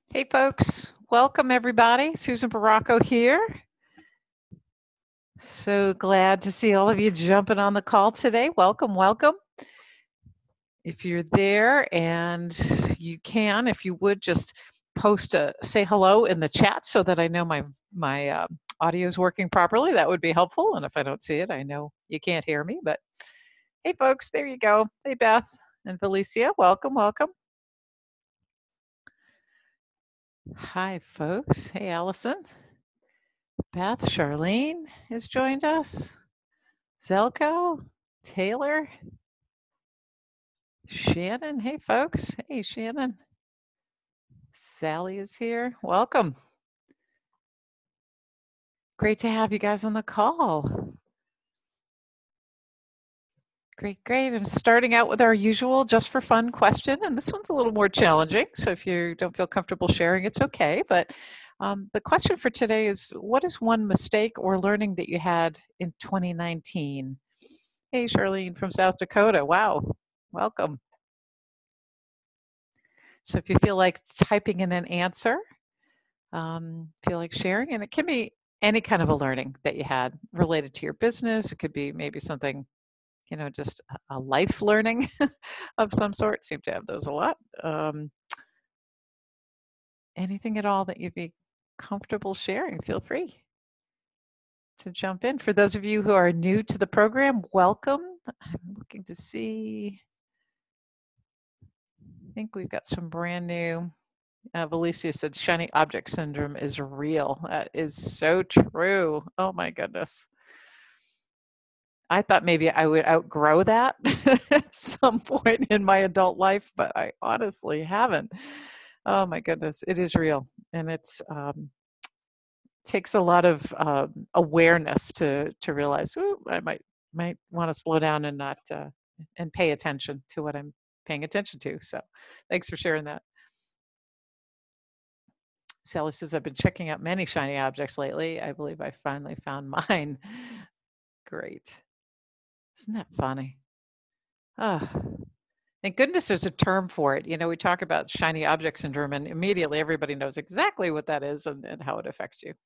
Hey folks, welcome everybody. Susan Baracco here. So glad to see all of you jumping on the call today. Welcome, welcome. If you're there and you can, if you would just say hello in the chat so that I know my audio is working properly, that would be helpful. And if I don't see it, I know you can't hear me. But hey folks, there you go. Hey Beth and Felicia, welcome, welcome. Hi folks. Hey Allison. Beth, Charlene has joined us. Zelko, Taylor, Shannon. Hey, folks. Hey, Shannon. Sally is here. Welcome. Great to have you guys on the call. Great, great. I'm starting out with our usual just for fun question, and this one's a little more challenging. So if you don't feel comfortable sharing, it's okay. But the question for today is, what is one mistake or learning that you had in 2019? Hey, Charlene from South Dakota. Wow. Welcome. So if you feel like typing in an answer, feel like sharing, and it can be any kind of a learning that you had related to your business. It could be maybe something, just a life learning of some sort. Seem to have those a lot. Anything at all that you'd be comfortable sharing, feel free to jump in. For those of you who are new to the program, welcome. I'm looking to see. I think we've got some brand new. Valicia said shiny object syndrome is real. That is so true. Oh my goodness. I thought maybe I would outgrow that at some point in my adult life, but I honestly haven't. Oh my goodness, it is real, and it's takes a lot of awareness to realize. Ooh, I might want to slow down and not and pay attention to what I'm paying attention to. So, thanks for sharing that. Sally says, I've been checking out many shiny objects lately. I believe I finally found mine. Great. Isn't that funny? Ah, thank goodness there's a term for it. We talk about shiny object syndrome, and immediately everybody knows exactly what that is and how it affects you.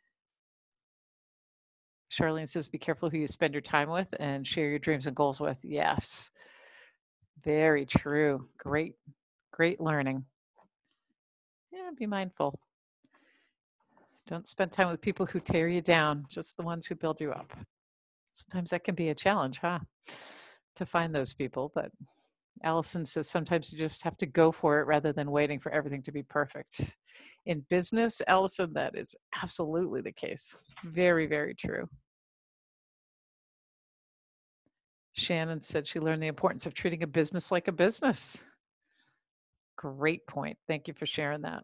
Charlene says, be careful who you spend your time with and share your dreams and goals with. Yes, very true. Great, great learning. Yeah, be mindful. Don't spend time with people who tear you down, just the ones who build you up. Sometimes that can be a challenge, huh? To find those people. But Allison says sometimes you just have to go for it rather than waiting for everything to be perfect. In business, Allison, that is absolutely the case. Very, very true. Shannon said she learned the importance of treating a business like a business. Great point. Thank you for sharing that.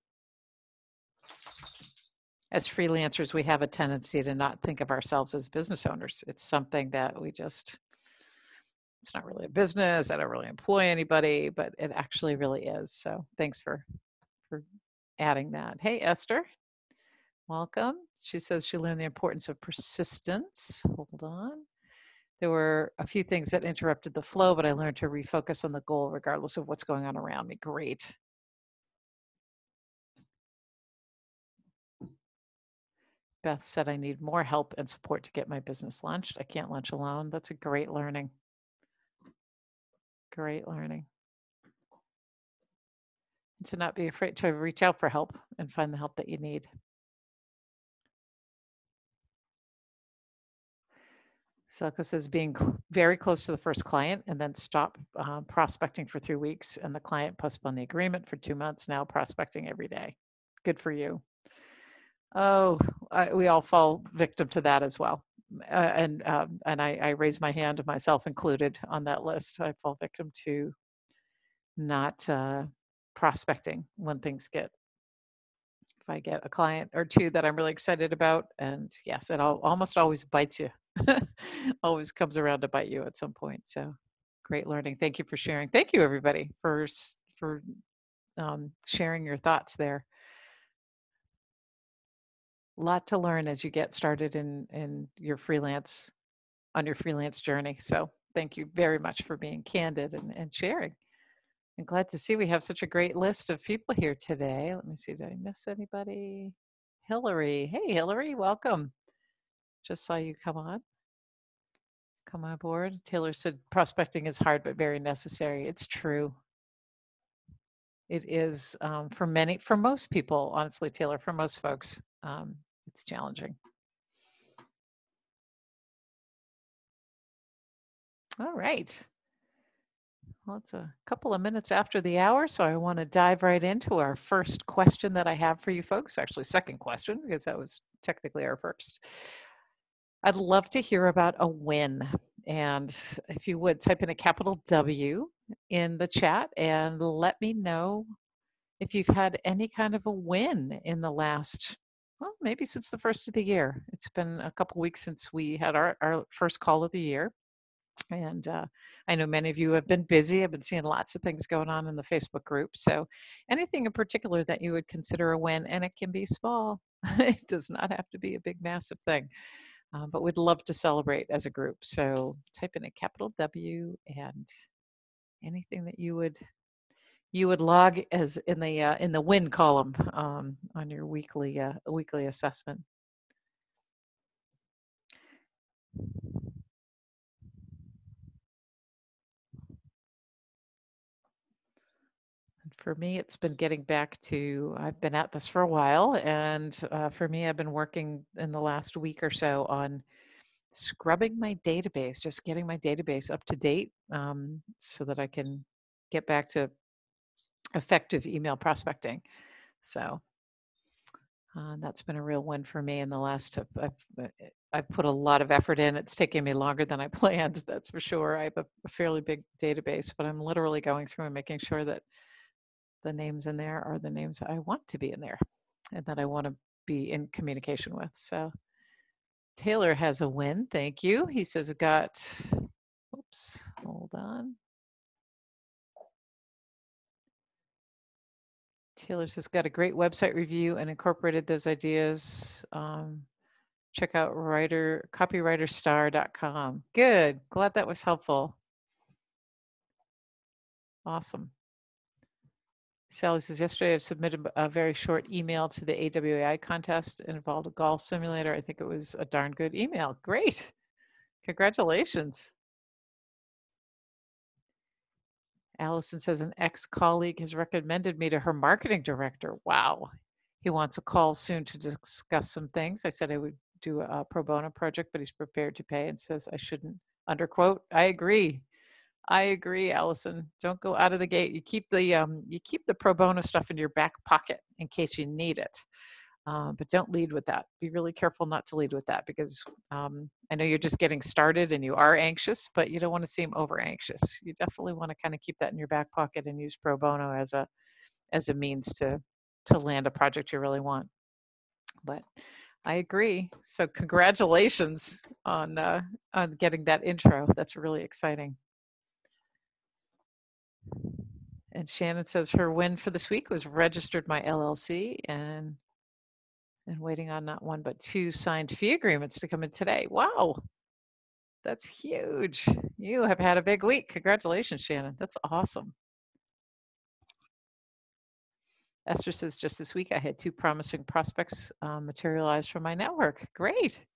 As freelancers, we have a tendency to not think of ourselves as business owners. It's something that it's not really a business. I don't really employ anybody, but it actually really is. So thanks for adding that. Hey, Esther, welcome. She says she learned the importance of persistence. Hold on. There were a few things that interrupted the flow, but I learned to refocus on the goal regardless of what's going on around me. Great. Beth said I need more help and support to get my business launched. I can't launch alone. That's a great learning. Great learning. And to not be afraid to reach out for help and find the help that you need. Selko says being very close to the first client and then stop prospecting for 3 weeks, and the client postponed the agreement for 2 months. Now prospecting every day. Good for you. Oh, we all fall victim to that as well. And I raise my hand, myself included, on that list. I fall victim to not prospecting when things get. If I get a client or two that I'm really excited about, and yes, it almost always bites you. Always comes around to bite you at some point. So great learning. Thank you for sharing. Thank you everybody for sharing your thoughts there. A lot to learn as you get started in your freelance journey. So thank you very much for being candid and sharing. I'm glad to see we have such a great list of people here today. Let me see, did I miss anybody? Hillary. Hey, Hillary, welcome. Just saw you come on board. Taylor said prospecting is hard but very necessary. It's true. It is for most people, honestly, Taylor, for most folks, it's challenging. All right. Well, it's a couple of minutes after the hour, so I want to dive right into our first question that I have for you folks. Actually, second question, because that was technically our first. I'd love to hear about a win. And if you would type in a capital W in the chat and let me know if you've had any kind of a win in the last, well, maybe since the first of the year. It's been a couple weeks since we had our first call of the year. And I know many of you have been busy. I've been seeing lots of things going on in the Facebook group. So anything in particular that you would consider a win, and it can be small. It does not have to be a big, massive thing. But we'd love to celebrate as a group. So type in a capital W and anything that you would log as in the win column on your weekly assessment. For me, it's been getting back to, I've been at this for a while, and for me, I've been working in the last week or so on scrubbing my database, just getting my database up to date so that I can get back to effective email prospecting. So that's been a real win for me in the last, I've put a lot of effort in. It's taking me longer than I planned, that's for sure. I have a fairly big database, but I'm literally going through and making sure that the names in there are the names I want to be in there and that I want to be in communication with. So Taylor has a win. Thank you. He says, I've got, oops, hold on. Taylor says, got a great website review and incorporated those ideas. Check out copywriterstar.com. Good. Glad that was helpful. Awesome. Sally says, yesterday I submitted a very short email to the AWAI contest. It involved a golf simulator. I think it was a darn good email. Great. Congratulations. Allison says, an ex-colleague has recommended me to her marketing director. Wow. He wants a call soon to discuss some things. I said I would do a pro bono project, but he's prepared to pay and says I shouldn't underquote. I agree. I agree, Allison. Don't go out of the gate. You keep the pro bono stuff in your back pocket in case you need it. But don't lead with that. Be really careful not to lead with that because I know you're just getting started and you are anxious, but you don't want to seem over anxious. You definitely want to kind of keep that in your back pocket and use pro bono as a means to land a project you really want. But I agree. So congratulations on getting that intro. That's really exciting. And Shannon says her win for this week was registered my LLC and waiting on not one but two signed fee agreements to come in today. Wow, that's huge. You have had a big week. Congratulations, Shannon. That's awesome. Esther says, just this week I had two promising prospects materialize from my network. Great.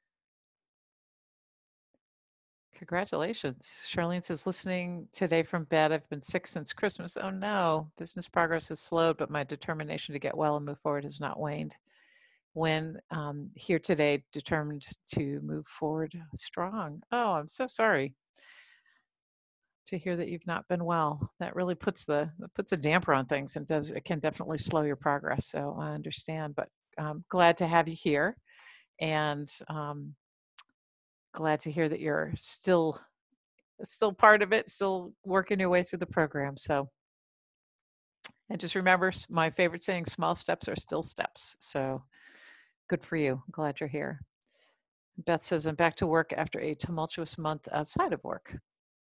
Congratulations. Charlene says, listening today from bed. I've been sick since Christmas. Oh no, business progress has slowed, but my determination to get well and move forward has not waned. When here today, determined to move forward strong. Oh, I'm so sorry to hear that you've not been well. That really puts a damper on things and it can definitely slow your progress. So I understand, but glad to have you here and glad to hear that you're still part of it, still working your way through the program. So, and just remember my favorite saying, small steps are still steps. So good for you. I'm glad you're here. Beth says, I'm back to work after a tumultuous month outside of work.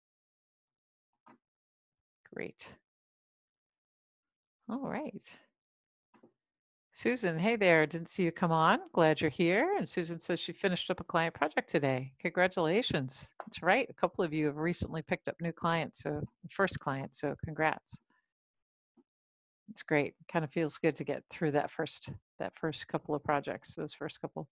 Great. All right. Susan, hey there. Didn't see you come on. Glad you're here. And Susan says she finished up a client project today. Congratulations. That's right. A couple of you have recently picked up new clients, so first client. So congrats. It's great. Kind of feels good to get through that first couple of projects, those first couple.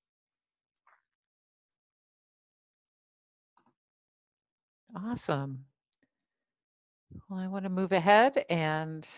Awesome. Well, I want to move ahead, and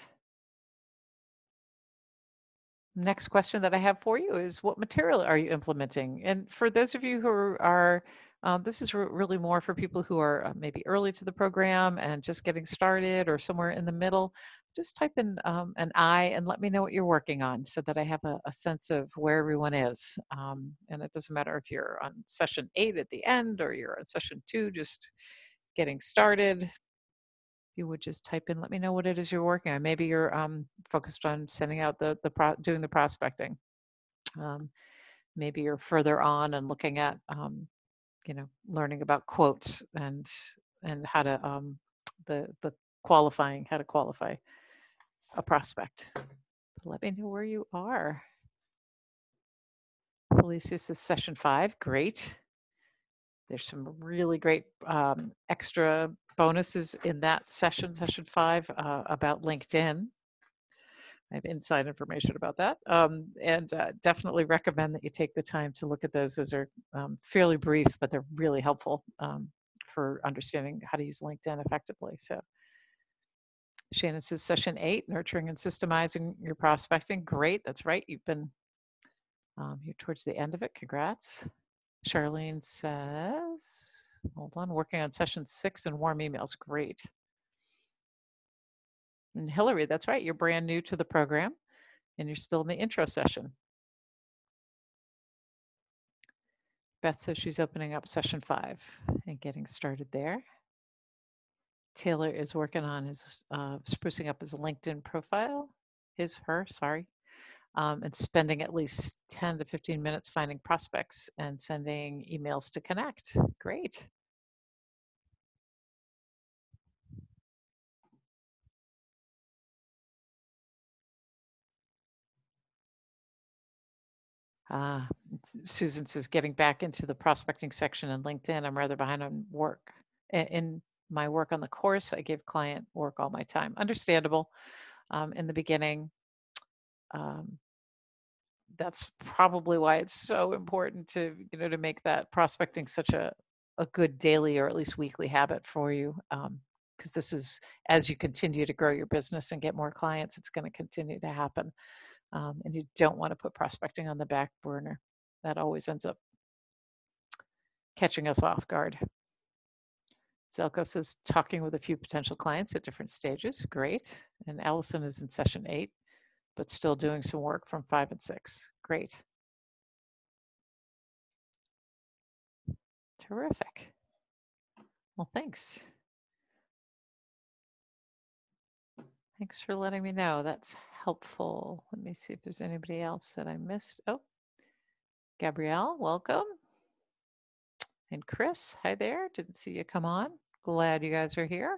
next question that I have for you is, what material are you implementing? And for those of you who are, this is really more for people who are maybe early to the program and just getting started, or somewhere in the middle. Just type in an I and let me know what you're working on, so that I have a sense of where everyone is. And it doesn't matter if you're on session 8 at the end, or you're on session 2 just getting started. You would just type in, let me know what it is you're working on. Maybe you're focused on sending out doing the prospecting. Um, Maybe you're further on and looking at, learning about quotes and how to the qualifying, how to qualify a prospect. Let me know where you are. Felicia says session 5, great. There's some really great extra bonuses in that session 5, about LinkedIn. I have inside information about that. And definitely recommend that you take the time to look at those. Those are fairly brief, but they're really helpful for understanding how to use LinkedIn effectively. So Shannon says session 8, nurturing and systemizing your prospecting. Great. That's right. You've been you're towards the end of it. Congrats. Charlene says, hold on, working on session 6 and warm emails. Great. And Hillary, that's right. You're brand new to the program and you're still in the intro session. Beth says she's opening up session 5 and getting started there. Taylor is working on his sprucing up his LinkedIn profile, sorry, and spending at least 10 to 15 minutes finding prospects and sending emails to connect. Great. Susan says, getting back into the prospecting section in LinkedIn. I'm rather behind on work. In my work on the course, I give client work all my time. Understandable. In the beginning, that's probably why it's so important to to make that prospecting such a good daily or at least weekly habit for you, because this is, as you continue to grow your business and get more clients, it's going to continue to happen. And you don't want to put prospecting on the back burner. That always ends up catching us off guard. Zelko says, talking with a few potential clients at different stages. Great. And Allison is in session 8, but still doing some work from 5 and 6. Great. Terrific. Well, thanks. Thanks for letting me know. That's helpful. Let me see if there's anybody else that I missed. Oh, Gabrielle, welcome. And Chris, hi there. Didn't see you come on. Glad you guys are here.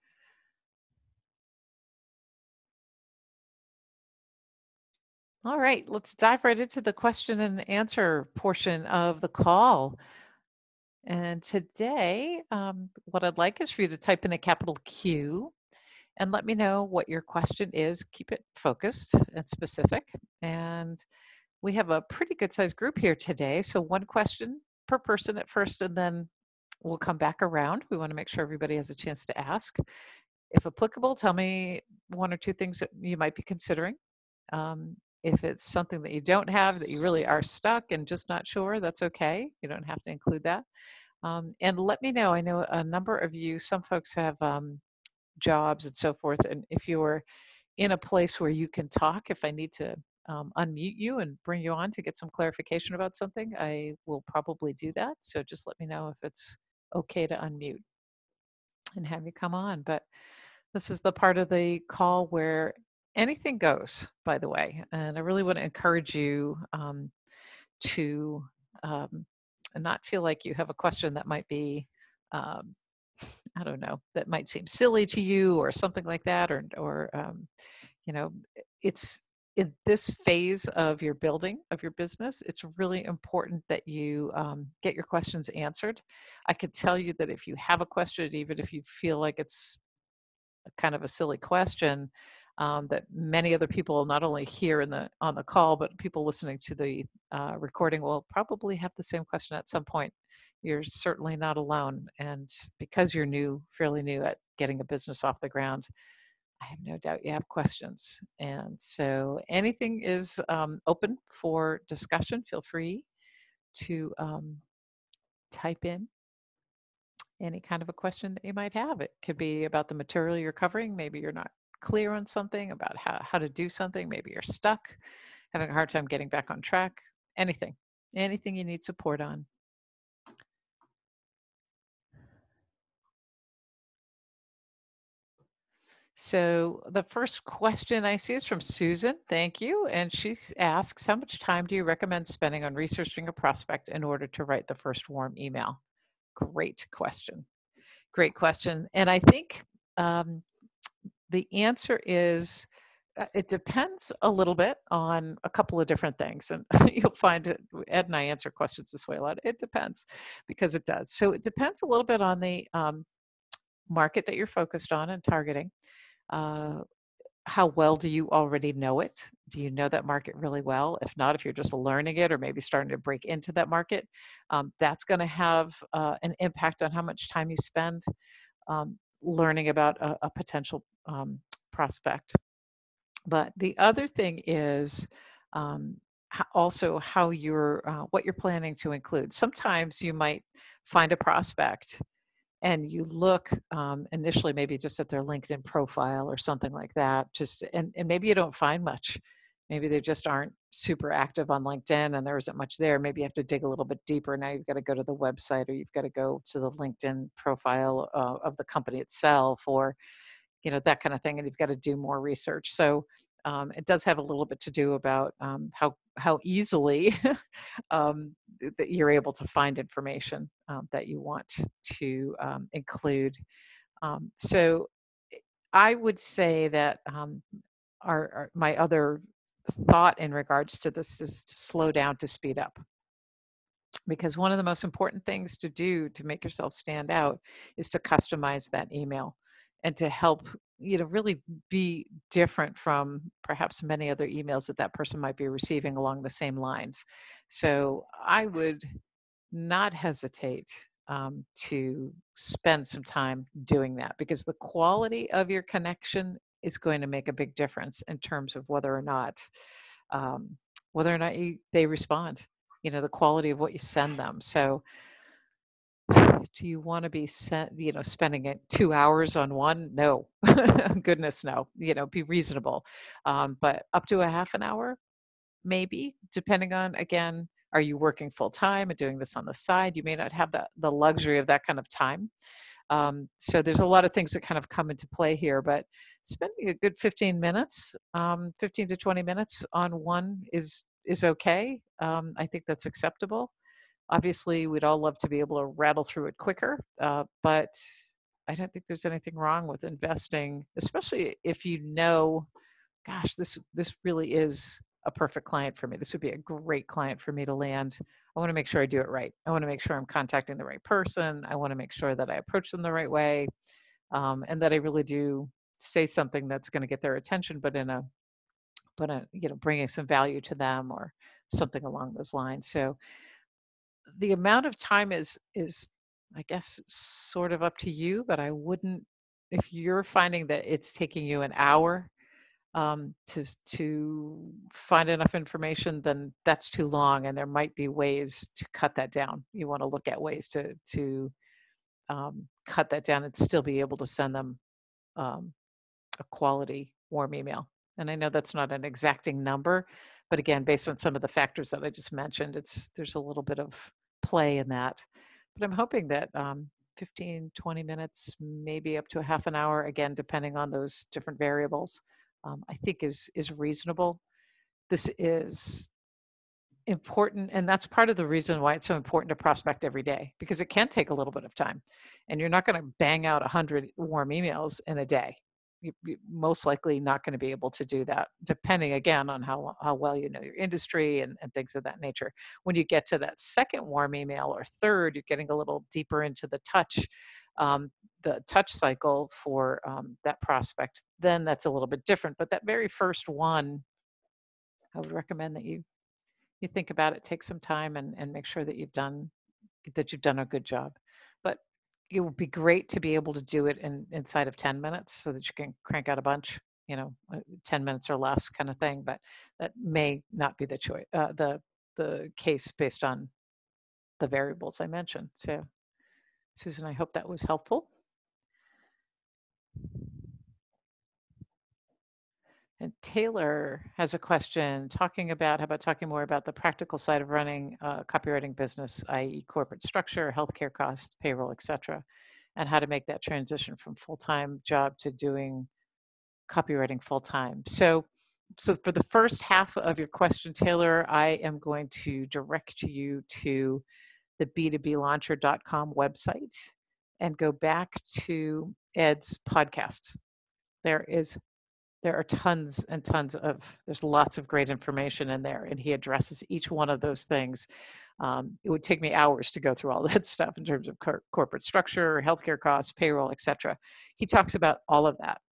All right, let's dive right into the question and answer portion of the call. And today, what I'd like is for you to type in a capital Q and let me know what your question is. Keep it focused and specific. And we have a pretty good sized group here today. So one question per person at first, and then we'll come back around. We want to make sure everybody has a chance to ask. If applicable, tell me 1 or 2 things that you might be considering. If it's something that you don't have, that you really are stuck and just not sure, that's okay. You don't have to include that. And let me know. I know a number of you, some folks have jobs and so forth. And if you're in a place where you can talk, if I need to unmute you and bring you on to get some clarification about something, I will probably do that. So just let me know if it's okay to unmute and have you come on. But this is the part of the call where anything goes, by the way. And I really want to encourage you to not feel like you have a question that might be, I don't know, that might seem silly to you or something like that, or it's in this phase of your building of your business, it's really important that you get your questions answered. I could tell you that if you have a question, even if you feel like it's kind of a silly question, that many other people, not only here on the call, but people listening to the recording will probably have the same question at some point. You're certainly not alone. And because you're fairly new at getting a business off the ground, I have no doubt you have questions. And so anything is open for discussion. Feel free to type in any kind of a question that you might have. It could be about the material you're covering. Maybe you're not clear on something about how to do something. Maybe you're stuck, having a hard time getting back on track. Anything you need support on. So the first question I see is from Susan. Thank you. And she asks, how much time do you recommend spending on researching a prospect in order to write the first warm email? Great question. Great question. And I think the answer is it depends a little bit on a couple of different things. And you'll find it, Ed and I answer questions this way a lot. It depends because it does. So it depends a little bit on the market that you're focused on and targeting. How well do you already know it? Do you know that market really well? If not, if you're just learning it or maybe starting to break into that market, that's going to have an impact on how much time you spend learning about a potential prospect. But the other thing is also how what you're planning to include. Sometimes you might find a prospect and you look initially maybe just at their LinkedIn profile or something like that, and maybe you don't find much. Maybe they just aren't super active on LinkedIn and there isn't much there. Maybe you have to dig a little bit deeper. Now you've got to go to the website or you've got to go to the LinkedIn profile of the company itself, or that kind of thing, and you've got to do more research. So it does have a little bit to do about how easily that you're able to find information that you want to include. So I would say that my other thought in regards to this is to slow down to speed up. Because one of the most important things to do to make yourself stand out is to customize that email and to help really be different from perhaps many other emails that person might be receiving along the same lines. So I would not hesitate to spend some time doing that, because the quality of your connection is going to make a big difference in terms of whether or not they respond. The quality of what you send them. So do you want to be spending it 2 hours on one? No. Goodness, no. Be reasonable. But up to a half an hour, maybe, depending on, again, are you working full time and doing this on the side? You may not have the luxury of that kind of time. So there's a lot of things that kind of come into play here, but spending a good 15 minutes, 15 to 20 minutes on one is okay. I think that's acceptable. Obviously, we'd all love to be able to rattle through it quicker, but I don't think there's anything wrong with investing, especially if gosh, this really is a perfect client for me. This would be a great client for me to land. I want to make sure I do it right. I want to make sure I'm contacting the right person. I want to make sure that I approach them the right way, and that I really do say something that's going to get their attention, but bringing some value to them or something along those lines. So the amount of time is I guess sort of up to you, but I wouldn't, if you're finding that it's taking you an hour to find enough information, then that's too long, and there might be ways to cut that down. You want to look at ways to cut that down and still be able to send them a quality warm email. And I know that's not an exacting number, but again, based on some of the factors that I just mentioned, there's a little bit of play in that. But I'm hoping that 15, 20 minutes, maybe up to a half an hour, again, depending on those different variables, I think is reasonable. This is important, and that's part of the reason why it's so important to prospect every day, because it can take a little bit of time, and you're not going to bang out 100 warm emails in a day. You're most likely not going to be able to do that, depending again on how well you know your industry and things of that nature. When you get to that second warm email or third, you're getting a little deeper into the touch the touch cycle for that prospect, then that's a little bit different. But that very first one, I would recommend that you think about it, take some time, and make sure that you've done a good job. But it would be great to be able to do it inside of 10 minutes so that you can crank out a bunch, 10 minutes or less kind of thing. But that may not be the choice, the case based on the variables I mentioned. So, Susan, I hope that was helpful. And Taylor has a question talking about, how about talking more about the practical side of running a copywriting business, i.e. corporate structure, healthcare costs, payroll, etc., and how to make that transition from full-time job to doing copywriting full-time. So for the first half of your question, Taylor, I am going to direct you to the b2blauncher.com website and go back to Ed's podcasts. There are tons and tons there's lots of great information in there, and he addresses each one of those things. It would take me hours to go through all that stuff in terms of corporate structure, healthcare costs, payroll, etc. He talks about all of that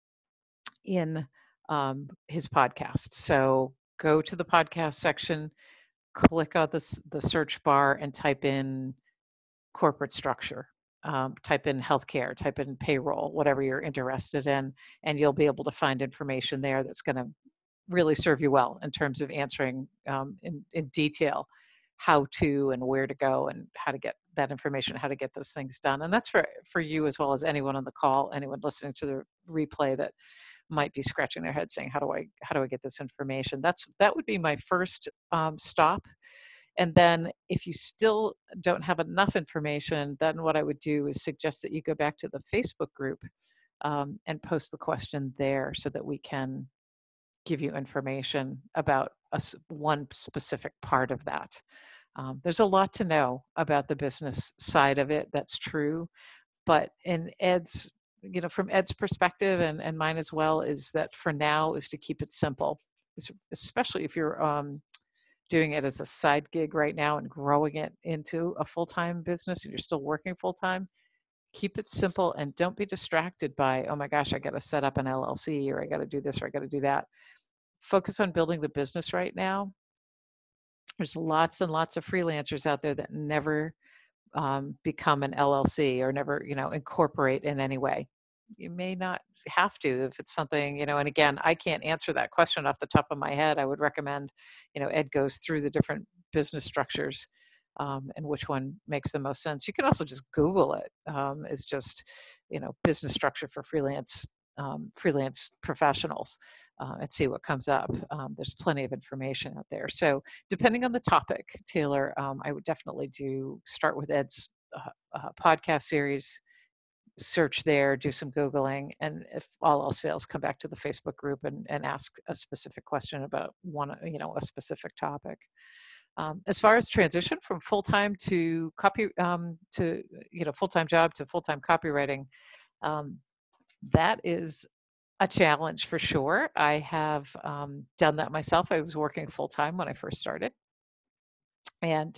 in his podcast. So go to the podcast section, click on the search bar, and type in corporate structure. Type in healthcare, type in payroll, whatever you're interested in, and you'll be able to find information there that's going to really serve you well in terms of answering in detail how to and where to go and how to get that information, how to get those things done. And that's for you as well as anyone on the call, anyone listening to the replay that might be scratching their head saying, how do I get this information? That would be my first stop. And then if you still don't have enough information, then what I would do is suggest that you go back to the Facebook group and post the question there so that we can give you information about one specific part of that. There's a lot to know about the business side of it. That's true. But in Ed's, from Ed's perspective and mine as well, is that for now is to keep it simple, especially if you're doing it as a side gig right now and growing it into a full-time business and you're still working full-time. Keep it simple and don't be distracted by, oh my gosh, I got to set up an LLC or I got to do this or I got to do that. Focus on building the business right now. There's lots and lots of freelancers out there that never become an LLC or never, incorporate in any way. You may not have to if it's something, and again, I can't answer that question off the top of my head. I would recommend, Ed goes through the different business structures and which one makes the most sense. You can also just Google it. It's just, business structure for freelance professionals and see what comes up. There's plenty of information out there. So depending on the topic, Taylor, I would definitely start with Ed's podcast series, search there, do some Googling, and if all else fails, come back to the Facebook group and ask a specific question about a specific topic. As far as transition from full-time to full-time job to full-time copywriting, that is a challenge for sure. I have done that myself. I was working full-time when I first started. And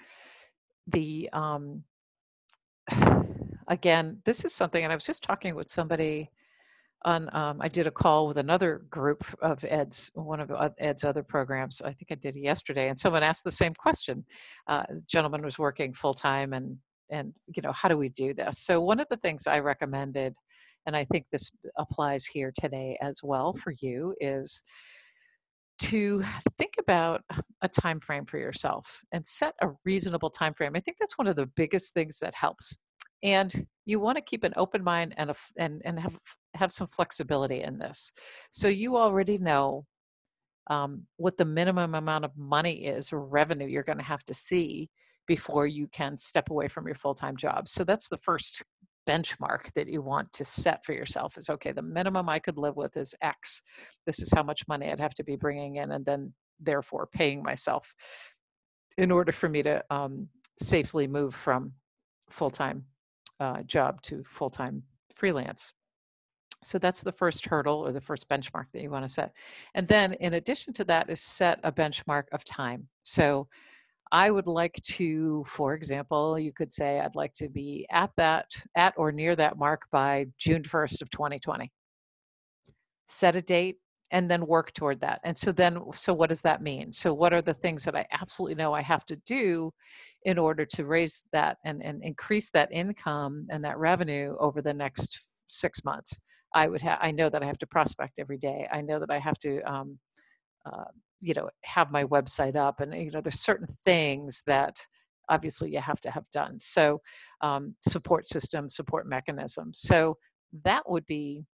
again, this is something, and I was just talking with somebody on, I did a call with another group of one of Ed's other programs. I think I did yesterday, and someone asked the same question. The gentleman was working full-time and how do we do this? So one of the things I recommended, and I think this applies here today as well for you, is to think about a time frame for yourself and set a reasonable time frame. I think that's one of the biggest things that helps. And you want to keep an open mind and have some flexibility in this. So you already know what the minimum amount of money is or revenue you're going to have to see before you can step away from your full-time job. So that's the first benchmark that you want to set for yourself is, okay, the minimum I could live with is X. This is how much money I'd have to be bringing in and then therefore paying myself in order for me to safely move from full-time job to full-time freelance. So that's the first hurdle or the first benchmark that you want to set. And then in addition to that is set a benchmark of time. So I would like to, for example, you could say, I'd like to be at or near that mark by June 1st of 2020. Set a date and then work toward that. And so what does that mean? So what are the things that I absolutely know I have to do in order to raise that and increase that income and that revenue over the next 6 months? I know that I have to prospect every day. I know that I have to, uh, have my website up, and there's certain things that obviously you have to have done. So support systems, support mechanisms. So that would be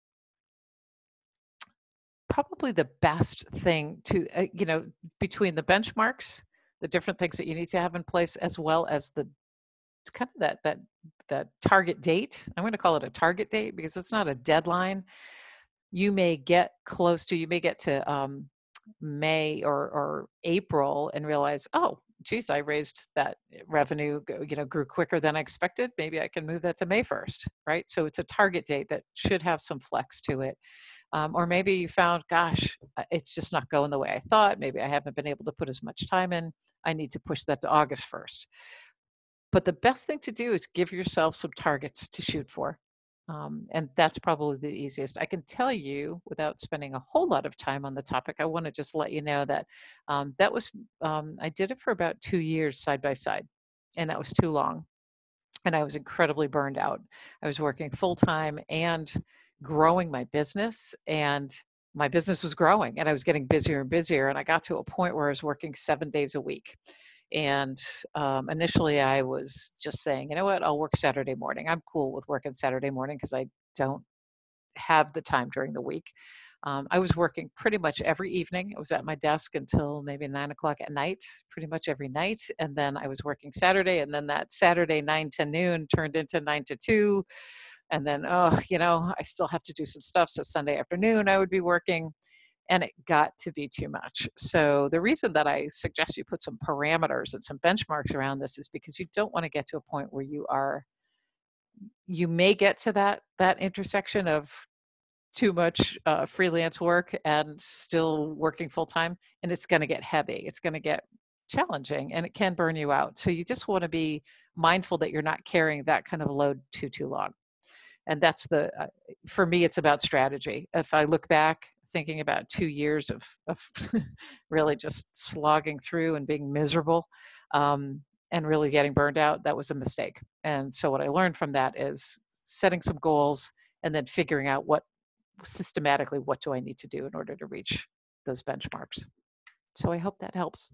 probably the best thing to, between the benchmarks, the different things that you need to have in place, as well as the it's kind of that target date. I'm going to call it a target date because it's not a deadline. You may get to May or April and realize, oh, geez, I raised that revenue, grew quicker than I expected. Maybe I can move that to May 1st, right? So it's a target date that should have some flex to it. Or maybe you found, gosh, it's just not going the way I thought. Maybe I haven't been able to put as much time in. I need to push that to August 1st. But the best thing to do is give yourself some targets to shoot for. And that's probably the easiest. I can tell you without spending a whole lot of time on the topic. I want to just let you know that I did it for about 2 years side by side, and that was too long. And I was incredibly burned out. I was working full time and growing my business, and my business was growing, and I was getting busier and busier. And I got to a point where I was working 7 days a week. And initially, I was just saying, you know what, I'll work Saturday morning. I'm cool with working Saturday morning because I don't have the time during the week. I was working pretty much every evening. I was at my desk until maybe 9 o'clock at night, pretty much every night. And then I was working Saturday. And then that Saturday, 9 to noon, turned into 9 to 2. And then, I still have to do some stuff. So Sunday afternoon, I would be working. And it got to be too much. So the reason that I suggest you put some parameters and some benchmarks around this is because you don't want to get to a point where you may get to that intersection of too much freelance work and still working full time, and it's going to get heavy. It's going to get challenging, and it can burn you out. So you just want to be mindful that you're not carrying that kind of load too long. And that's for me, it's about strategy. If I look back, thinking about 2 years of really just slogging through and being miserable, and really getting burned out, that was a mistake. And so what I learned from that is setting some goals and then figuring out systematically, what do I need to do in order to reach those benchmarks. So I hope that helps.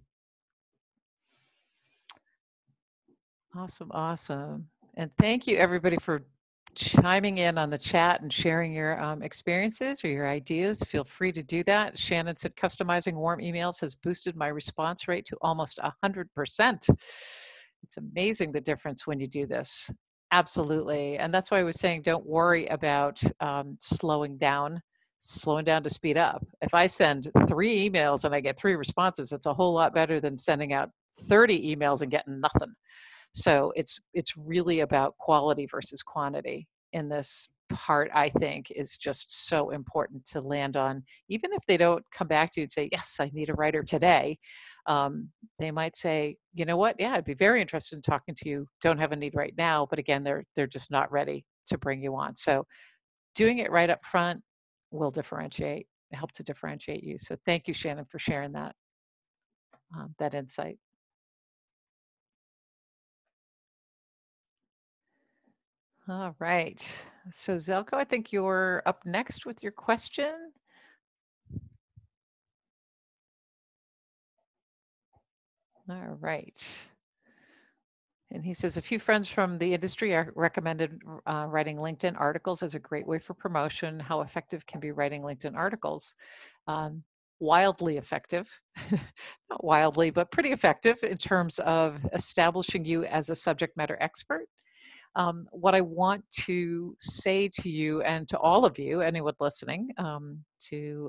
Awesome. And thank you, everybody, for chiming in on the chat and sharing your experiences or your ideas. Feel free to do that. Shannon said, customizing warm emails has boosted my response rate to almost 100%. It's amazing the difference when you do this. Absolutely. And that's why I was saying, don't worry about slowing down to speed up. If I send 3 emails and I get 3 responses, it's a whole lot better than sending out 30 emails and getting nothing. So it's really about quality versus quantity in this part. I think is just so important to land on. Even if they don't come back to you and say, yes, I need a writer today, they might say, you know what, yeah, I'd be very interested in talking to you. Don't have a need right now, but again, they're just not ready to bring you on. So doing it right up front will help to differentiate you. So thank you, Shannon, for sharing that insight. All right. So Zelko, I think you're up next with your question. All right. And he says, a few friends from the industry are recommended writing LinkedIn articles as a great way for promotion. How effective can be writing LinkedIn articles? Wildly effective, not wildly, but pretty effective in terms of establishing you as a subject matter expert. What I want to say to you and to all of you, anyone listening to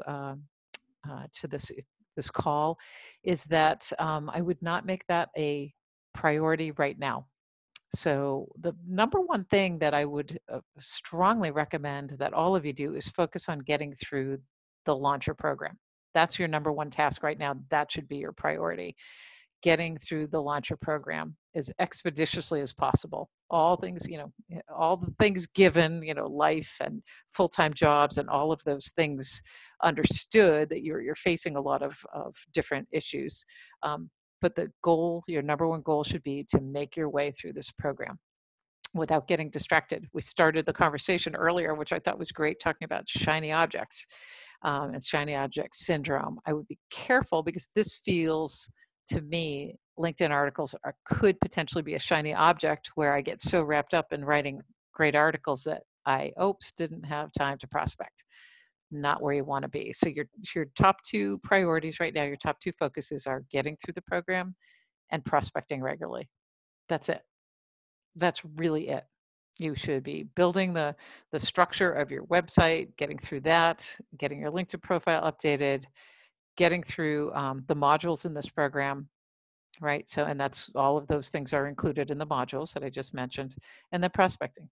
this call, is that I would not make that a priority right now. So the number one thing that I would strongly recommend that all of you do is focus on getting through the launcher program. That's your number one task right now. That should be your priority. getting through the launcher program as expeditiously as possible. All things, all the things given, life and full-time jobs and all of those things understood, that you're facing a lot of different issues. But the goal, your number one goal, should be to make your way through this program without getting distracted. We started the conversation earlier, which I thought was great, talking about shiny objects and shiny object syndrome. I would be careful, because this feels to me, LinkedIn articles could potentially be a shiny object where I get so wrapped up in writing great articles that I, didn't have time to prospect. Not where you want to be. So your top two priorities right now, your top two focuses are getting through the program and prospecting regularly. That's it. That's really it. You should be building the structure of your website, getting through that, getting your LinkedIn profile updated, getting through the modules in this program, right? So, and that's all of those things are included in the modules that I just mentioned, and then prospecting,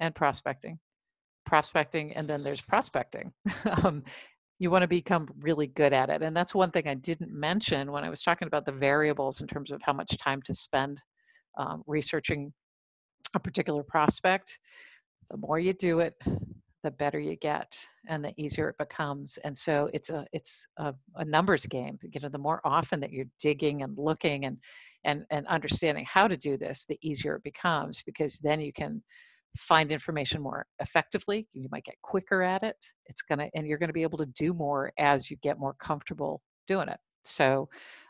and then there's prospecting. You want to become really good at it. And that's one thing I didn't mention when I was talking about the variables in terms of how much time to spend researching a particular prospect. The more you do it, the better you get and the easier it becomes. And so it's a numbers game. The more often that you're digging and looking and understanding how to do this, the easier it becomes, because then you can find information more effectively. You might get quicker at it. And you're gonna be able to do more as you get more comfortable doing it. So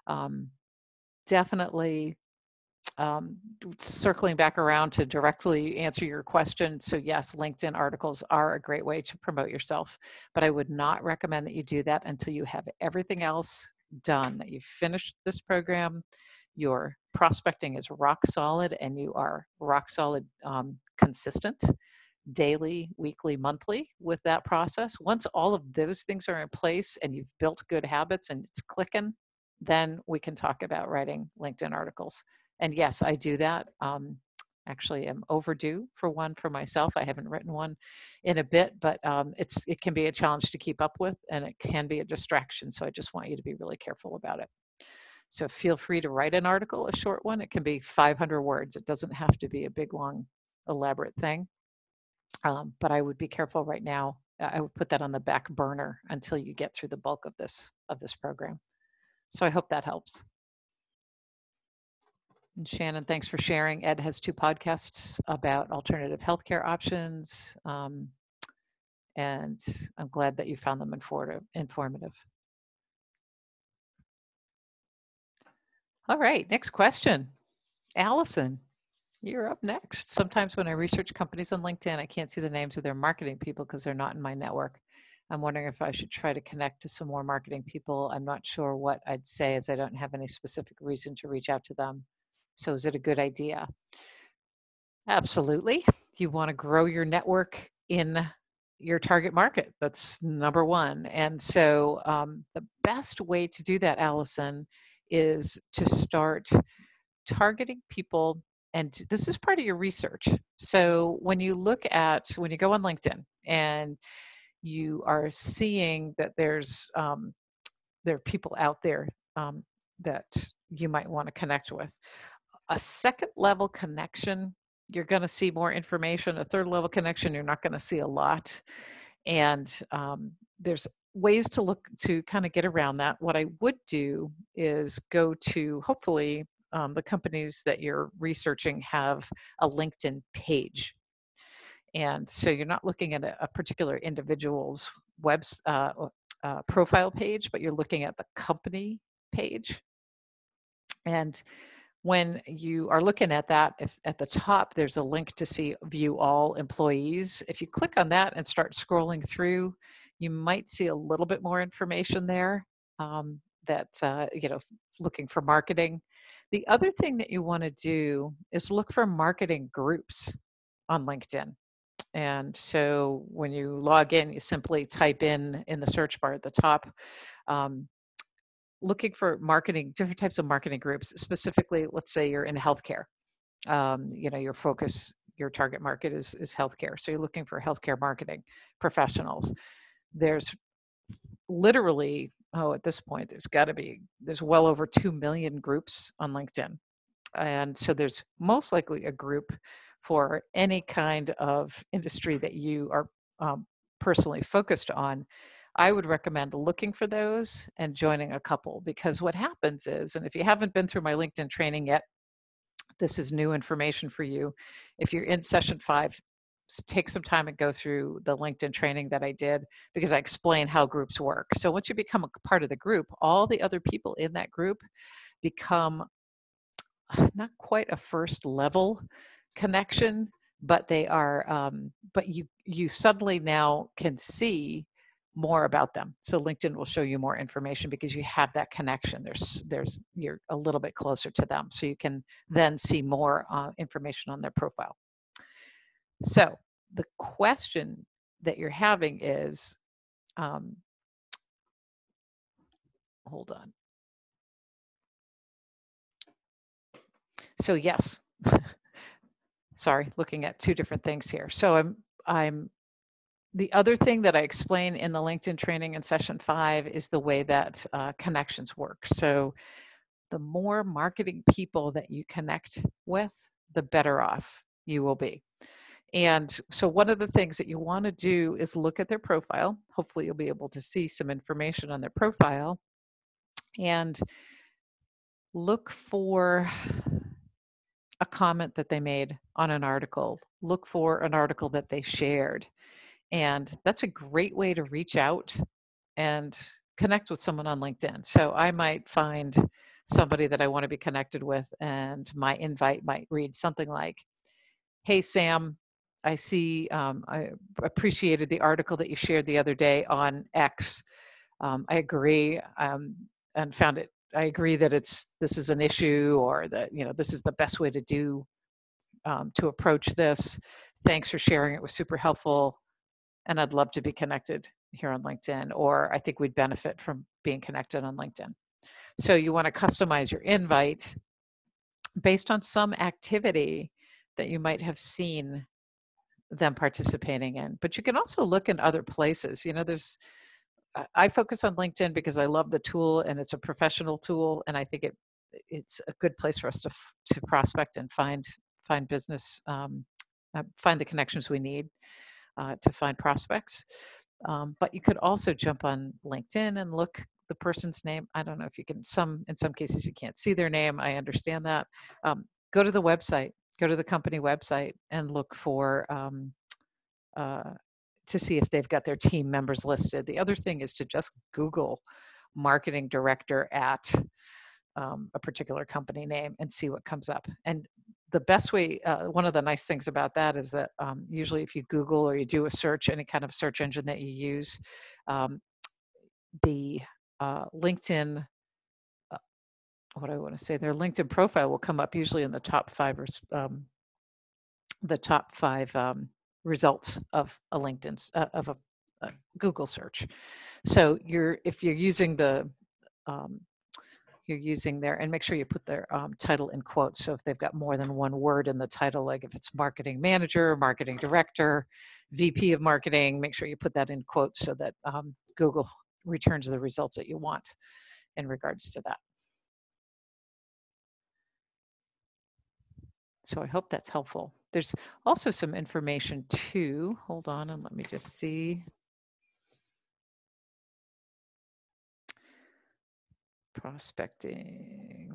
definitely circling back around to directly answer your question. So yes, LinkedIn articles are a great way to promote yourself, but I would not recommend that you do that until you have everything else done, that you've finished this program, your prospecting is rock solid, and you are rock solid consistent daily, weekly, monthly with that process. Once all of those things are in place and you've built good habits and it's clicking, then we can talk about writing LinkedIn articles. And yes, I do that. Actually, I'm overdue for one for myself. I haven't written one in a bit, but it can be a challenge to keep up with, and it can be a distraction. So I just want you to be really careful about it. So feel free to write an article, a short one. It can be 500 words. It doesn't have to be a big, long, elaborate thing. But I would be careful right now. I would put that on the back burner until you get through the bulk of this program. So I hope that helps. And Shannon, thanks for sharing. Ed has 2 podcasts about alternative healthcare options. And I'm glad that you found them informative. All right, next question. Allison, you're up next. Sometimes when I research companies on LinkedIn, I can't see the names of their marketing people because they're not in my network. I'm wondering if I should try to connect to some more marketing people. I'm not sure what I'd say, as I don't have any specific reason to reach out to them. So is it a good idea? Absolutely. You want to grow your network in your target market. That's number one. And so the best way to do that, Allison, is to start targeting people. And this is part of your research. So when you go on LinkedIn and you are seeing that there are people out there that you might want to connect with. A second level connection, you're going to see more information. A third level connection, you're not going to see a lot. And there's ways to look to kind of get around that. What I would do is go to, hopefully, the companies that you're researching have a LinkedIn page. And so you're not looking at a particular individual's profile page, but you're looking at the company page. And when you are looking at that, if at the top there's a link to view all employees, if you click on that and start scrolling through, you might see a little bit more information there looking for marketing. The other thing that you want to do is look for marketing groups on LinkedIn. And so when you log in, you simply type in the search bar at the top, looking for different types of marketing groups. Specifically, let's say you're in healthcare. Your target market is healthcare. So you're looking for healthcare marketing professionals. There's literally at this point, there's well over 2 million groups on LinkedIn. And so there's most likely a group for any kind of industry that you are personally focused on. I would recommend looking for those and joining a couple, because what happens is, and if you haven't been through my LinkedIn training yet, this is new information for you. If you're in session 5, take some time and go through the LinkedIn training that I did, because I explain how groups work. So once you become a part of the group, all the other people in that group become not quite a first level connection, but they are, but you suddenly now can see more about them. So LinkedIn will show you more information because you have that connection. You're a little bit closer to them, so you can then see more information on their profile. So the question that you're having is, hold on. So yes, sorry, looking at two different things here. So I'm the other thing that I explain in the LinkedIn training in session 5 is the way that connections work. So the more marketing people that you connect with, the better off you will be. And so one of the things that you want to do is look at their profile. Hopefully you'll be able to see some information on their profile, and look for a comment that they made on an article. Look for an article that they shared. And that's a great way to reach out and connect with someone on LinkedIn. So I might find somebody that I want to be connected with, and my invite might read something like, "Hey, Sam, I see, I appreciated the article that you shared the other day on X. I agree, and I agree that this is an issue, or that, this is the best way to approach this. Thanks for sharing. It was super helpful, and I'd love to be connected here on LinkedIn," or "I think we'd benefit from being connected on LinkedIn." So you want to customize your invite based on some activity that you might have seen them participating in. But you can also look in other places. I focus on LinkedIn because I love the tool, and it's a professional tool, and I think it's a good place for us to prospect and find business, find the connections we need to find prospects. But you could also jump on LinkedIn and look the person's name. I don't know if you can, in some cases you can't see their name. I understand that. Go to the website, go to the company website, and look for, to see if they've got their team members listed. The other thing is to just Google marketing director at a particular company name and see what comes up. And the best way, one of the nice things about that is that usually if you Google or you do a search, any kind of search engine that you use, the LinkedIn, what I want to say, their LinkedIn profile will come up usually in the top 5 results of a LinkedIn, of a Google search. So if you're using you're using there, and make sure you put their title in quotes. So if they've got more than one word in the title, like if it's marketing manager, marketing director, VP of marketing, make sure you put that in quotes so that Google returns the results that you want in regards to that. So I hope that's helpful. There's also some information too. Hold on, and let me just see. Prospecting.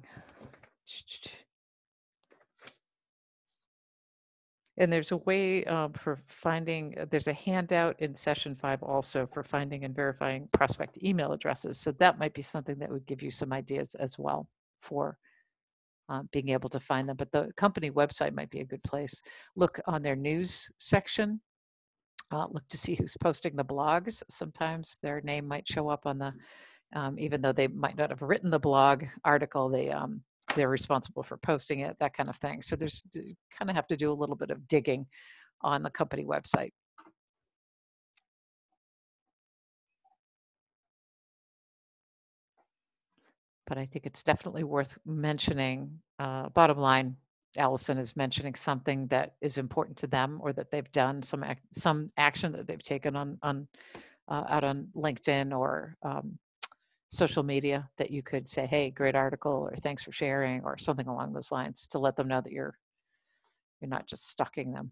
And there's a way for finding, there's a handout in session 5 also for finding and verifying prospect email addresses. So that might be something that would give you some ideas as well for being able to find them. But the company website might be a good place. Look on their news section. Look to see who's posting the blogs. Sometimes their name might show up on the, even though they might not have written the blog article, they're responsible for posting it, that kind of thing. So you kind of have to do a little bit of digging on the company website. But I think it's definitely worth mentioning. Bottom line, Allison is mentioning something that is important to them, or that they've done some action that they've taken on out on LinkedIn, or social media that you could say, hey, great article, or thanks for sharing, or something along those lines, to let them know that you're not just stalking them.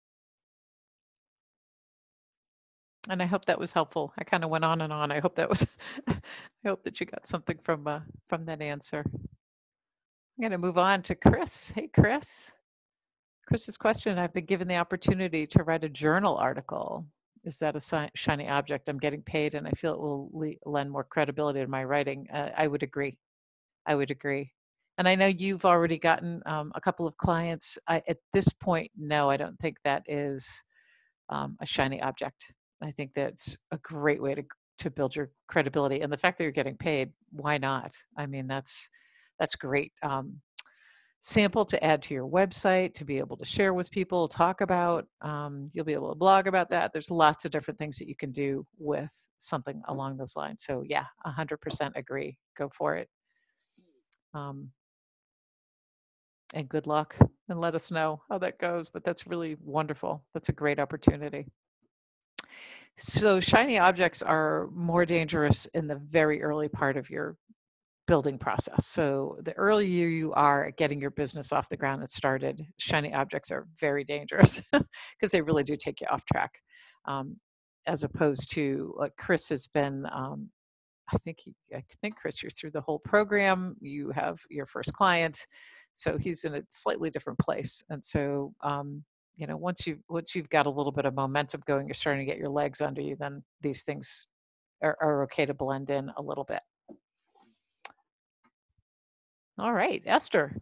And I hope that was helpful. I kind of went on and on. I hope that was I hope that you got something from that answer. I'm going to move on to Chris. Hey, Chris. Chris's question: I've been given the opportunity to write a journal article. Is that a shiny object? I'm getting paid, and I feel it will lend more credibility to my writing. I would agree. I would agree. And I know you've already gotten a couple of clients. At this point, no, I don't think that is a shiny object. I think that's a great way to build your credibility. And the fact that you're getting paid, why not? I mean, that's great. Sample to add to your website, to be able to share with people, talk about. You'll be able to blog about that. There's lots of different things that you can do with something along those lines. So yeah, 100% agree. Go for it. And good luck, and let us know how that goes. But that's really wonderful. That's a great opportunity. So shiny objects are more dangerous in the very early part of your building process. So the earlier you are at getting your business off the ground and started, shiny objects are very dangerous because they really do take you off track. As opposed to, like, Chris has been, I think Chris, you're through the whole program. You have your first client, so he's in a slightly different place. And so, once you've got a little bit of momentum going, you're starting to get your legs under you. Then these things are okay to blend in a little bit. All right, Esther,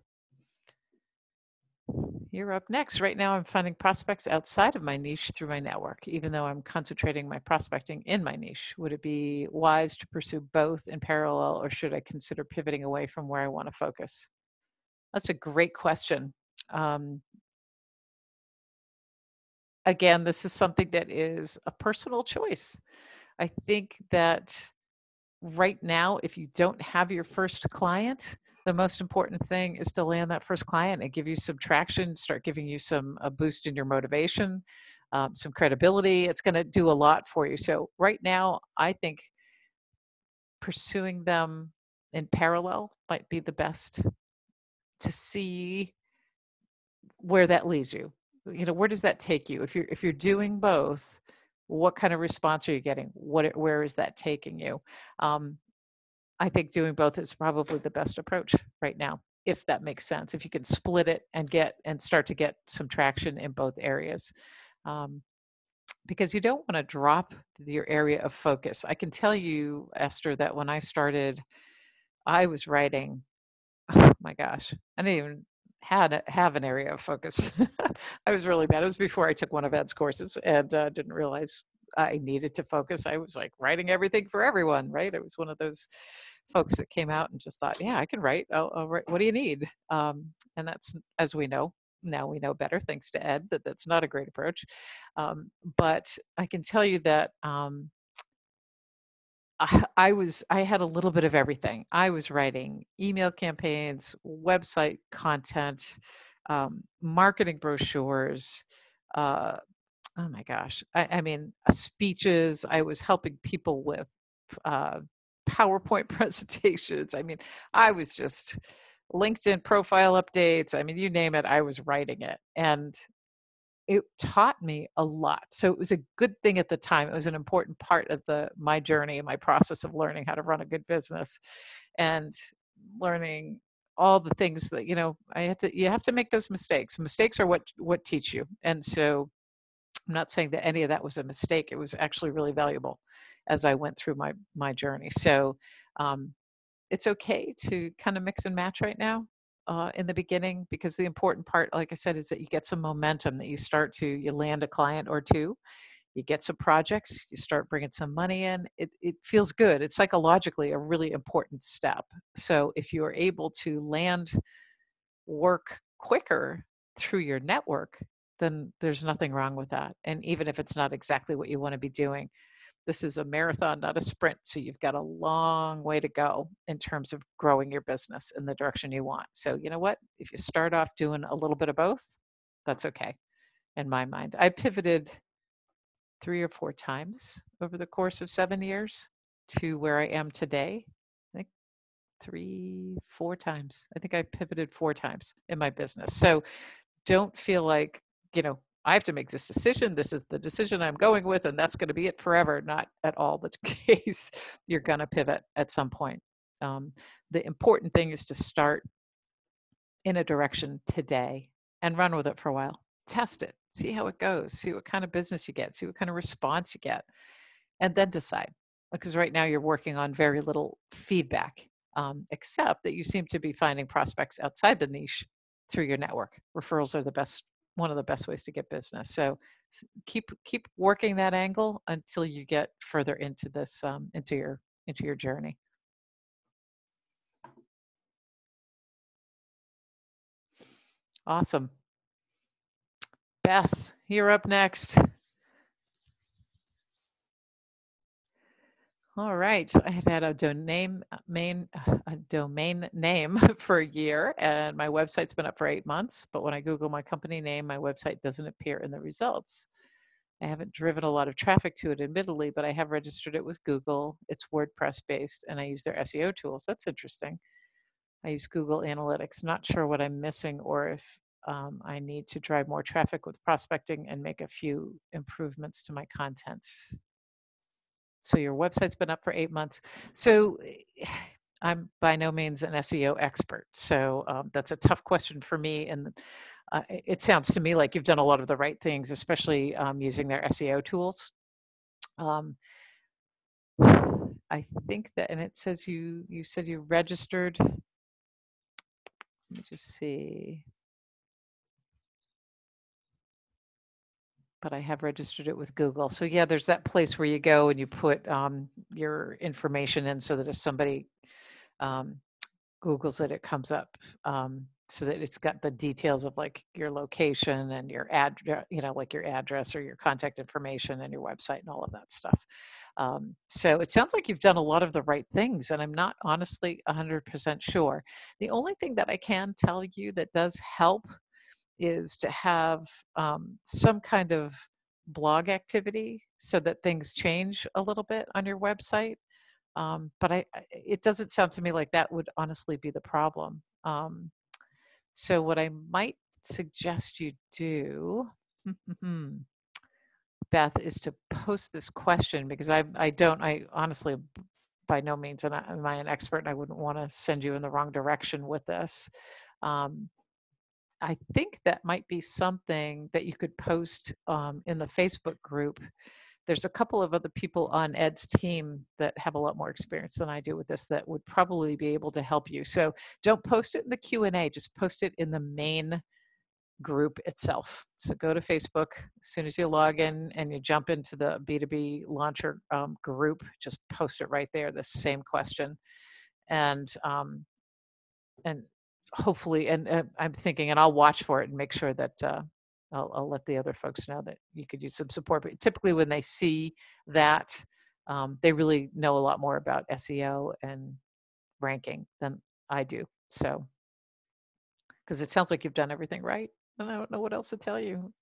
you're up next. Right now, I'm finding prospects outside of my niche through my network, even though I'm concentrating my prospecting in my niche. Would it be wise to pursue both in parallel, or should I consider pivoting away from where I want to focus? That's a great question. Um, Again, this is something that is a personal choice. I think that right now, if you don't have your first client, the most important thing is to land that first client and give you some traction, start giving you a boost in your motivation, some credibility. It's going to do a lot for you. So right now, I think pursuing them in parallel might be the best, to see where that leads you. Where does that take you? If you're doing both, what kind of response are you getting? Where is that taking you? Um, I think doing both is probably the best approach right now, if that makes sense. If you can split it and start to get some traction in both areas, um, because you don't want to drop your area of focus. I can tell you, Esther, that when I started, I was writing. Oh my gosh, I didn't even have an area of focus. I was really bad. It was before I took one of Ed's courses, and didn't realize I needed to focus. I was like writing everything for everyone, right? I was one of those folks that came out and just thought, yeah, I can write. I'll write. What do you need? And that's, as we know, now we know better, thanks to Ed, that that's not a great approach. But I can tell you that I had a little bit of everything. I was writing email campaigns, website content, marketing brochures. Uh, oh my gosh! I mean, speeches. I was helping people with uh, PowerPoint presentations. I mean, I was just LinkedIn profile updates. I mean, you name it, I was writing it, and it taught me a lot. So it was a good thing at the time. It was an important part of my journey, my process of learning how to run a good business, and learning all the things that, you have to make those mistakes. Mistakes are what teach you. And so I'm not saying that any of that was a mistake. It was actually really valuable as I went through my journey. So um, it's okay to kind of mix and match right now, in the beginning, because the important part, like I said, is that you get some momentum, that you land a client or two, you get some projects, you start bringing some money in. It feels good. It's psychologically a really important step. So if you are able to land work quicker through your network, then there's nothing wrong with that. And even if it's not exactly what you want to be doing, this is a marathon, not a sprint. So you've got a long way to go in terms of growing your business in the direction you want. So, you know what? If you start off doing a little bit of both, that's okay in my mind. I pivoted 3 or 4 times over the course of 7 years to where I am today. 3, 4 times. I think I pivoted 4 times in my business. So don't feel like, I have to make this decision. This is the decision I'm going with, and that's going to be it forever. Not at all the case. You're going to pivot at some point. Um, the important thing is to start in a direction today and run with it for a while. Test it, see how it goes, see what kind of business you get, see what kind of response you get, and then decide. Because right now you're working on very little feedback, except that you seem to be finding prospects outside the niche through your network. Referrals are one of the best ways to get business. So keep working that angle until you get further into this, into your journey. Awesome. Beth, you're up next. All right. I had a domain name for a year, and my website's been up for 8 months. But when I Google my company name, my website doesn't appear in the results. I haven't driven a lot of traffic to it, admittedly, but I have registered it with Google. It's WordPress based, and I use their SEO tools. That's interesting. I use Google Analytics. Not sure what I'm missing or if I need to drive more traffic with prospecting and make a few improvements to my content. So your website's been up for 8 months. So I'm by no means an SEO expert. So that's a tough question for me. And it sounds to me like you've done a lot of the right things, especially using their SEO tools. I think that, and it says you said you registered. Let me just see. But I have registered it with Google. So yeah, there's that place where you go and you put your information in so that if somebody Googles it, it comes up, so that it's got the details of like your location and your address, like your address or your contact information and your website and all of that stuff. So it sounds like you've done a lot of the right things, and I'm not honestly 100% sure. The only thing that I can tell you that does help is to have some kind of blog activity so that things change a little bit on your website. But it doesn't sound to me like that would honestly be the problem. So what I might suggest you do, Beth, is to post this question, because I honestly, by no means am I an expert, and I wouldn't want to send you in the wrong direction with this. I think that might be something that you could post in the Facebook group. There's a couple of other people on Ed's team that have a lot more experience than I do with this that would probably be able to help you. So don't post it in the Q&A, just post it in the main group itself. So go to Facebook as soon as you log in and you jump into the B2B Launcher group, just post it right there, the same question. And hopefully, and I'm thinking, and I'll watch for it and make sure that I'll let the other folks know that you could use some support. But typically when they see that, they really know a lot more about SEO and ranking than I do. So, because it sounds like you've done everything right, and I don't know what else to tell you.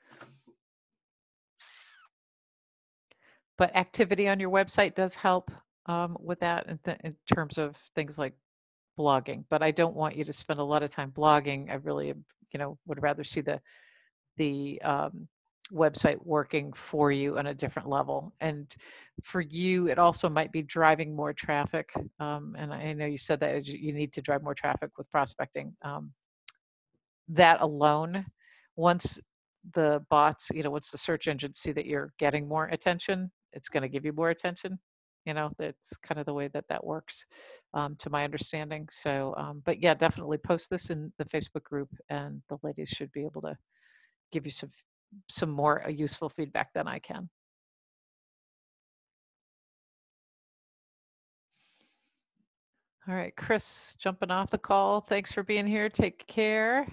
But activity on your website does help with that in terms of things like blogging. But I don't want you to spend a lot of time blogging. I really, would rather see the website working for you on a different level. And for you, it also might be driving more traffic. And I know you said that you need to drive more traffic with prospecting. That alone, once the bots, once the search engines see that you're getting more attention, it's going to give you more attention. That's kind of the way that works, to my understanding. So, but yeah, definitely post this in the Facebook group, and the ladies should be able to give you some more useful feedback than I can. All right, Chris, jumping off the call. Thanks for being here. Take care.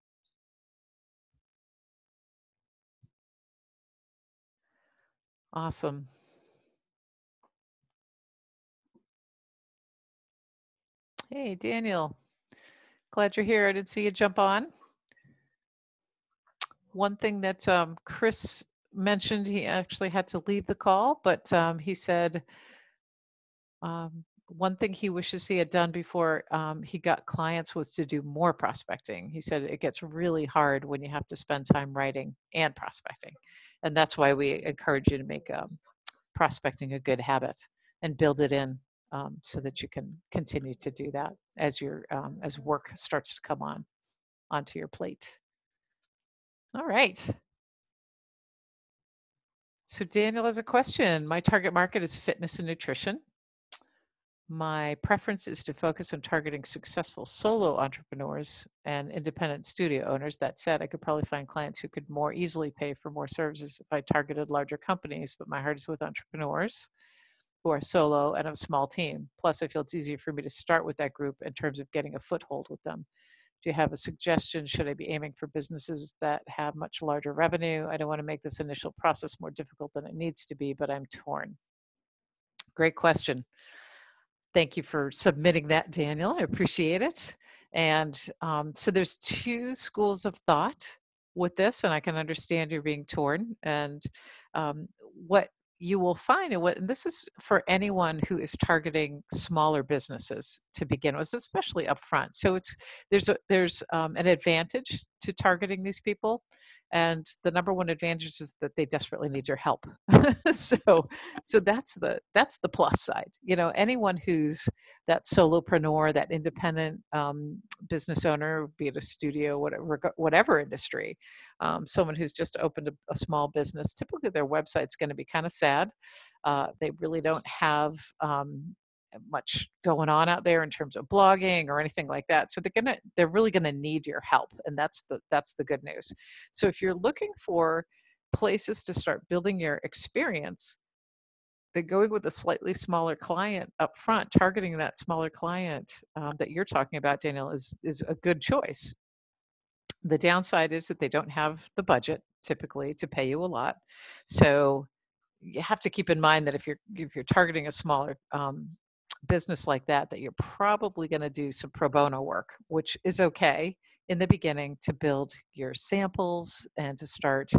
Awesome. Hey, Daniel. Glad you're here. I didn't see you jump on. One thing that Chris mentioned, he actually had to leave the call, but he said one thing he wishes he had done before he got clients was to do more prospecting. He said it gets really hard when you have to spend time writing and prospecting. And that's why we encourage you to make prospecting a good habit and build it in so that you can continue to do that as your as work starts to come onto your plate. All right. So Daniel has a question. My target market is fitness and nutrition. My preference is to focus on targeting successful solo entrepreneurs and independent studio owners. That said, I could probably find clients who could more easily pay for more services if I targeted larger companies, but my heart is with entrepreneurs who are solo and have a small team. Plus, I feel it's easier for me to start with that group in terms of getting a foothold with them. Do you have a suggestion? Should I be aiming for businesses that have much larger revenue? I don't want to make this initial process more difficult than it needs to be, but I'm torn. Great question. Thank you for submitting that, Daniel. I appreciate it. And so there's two schools of thought with this, and I can understand you're being torn. And what you will find, and this is for anyone who is targeting smaller businesses to begin with, especially upfront. So there's an advantage to targeting these people, and the number one advantage is that they desperately need your help. So that's the plus side. Anyone who's that solopreneur, that independent business owner, be it a studio, whatever industry, someone who's just opened a small business, typically their website's going to be kind of sad. They really don't have much going on out there in terms of blogging or anything like that. So they're really gonna need your help, and that's the good news. So if you're looking for places to start building your experience, then going with a slightly smaller client up front, targeting that smaller client that you're talking about, Daniel, is a good choice. The downside is that they don't have the budget typically to pay you a lot. So you have to keep in mind that if you're targeting a smaller business like that you're probably going to do some pro bono work, which is okay in the beginning to build your samples and to start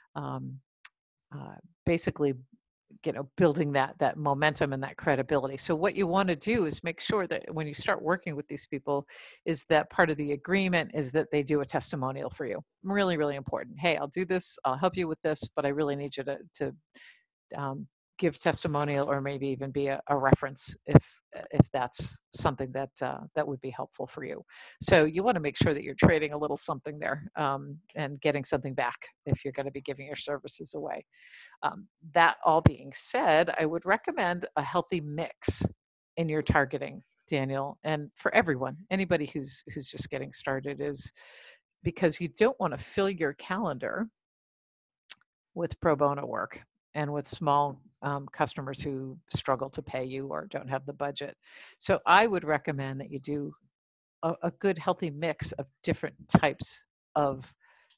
basically building that momentum and that credibility. So what you want to do is make sure that when you start working with these people, is that part of the agreement is that they do a testimonial for you. Really, really important. Hey, I'll do this, I'll help you with this, but I really need you to give testimonial or maybe even be a reference if that's something that would be helpful for you. So you want to make sure that you're trading a little something there and getting something back if you're going to be giving your services away. That all being said, I would recommend a healthy mix in your targeting, Daniel, and for everyone, anybody who's just getting started, is because you don't want to fill your calendar with pro bono work and with small customers who struggle to pay you or don't have the budget. So I would recommend that you do a good healthy mix of different types of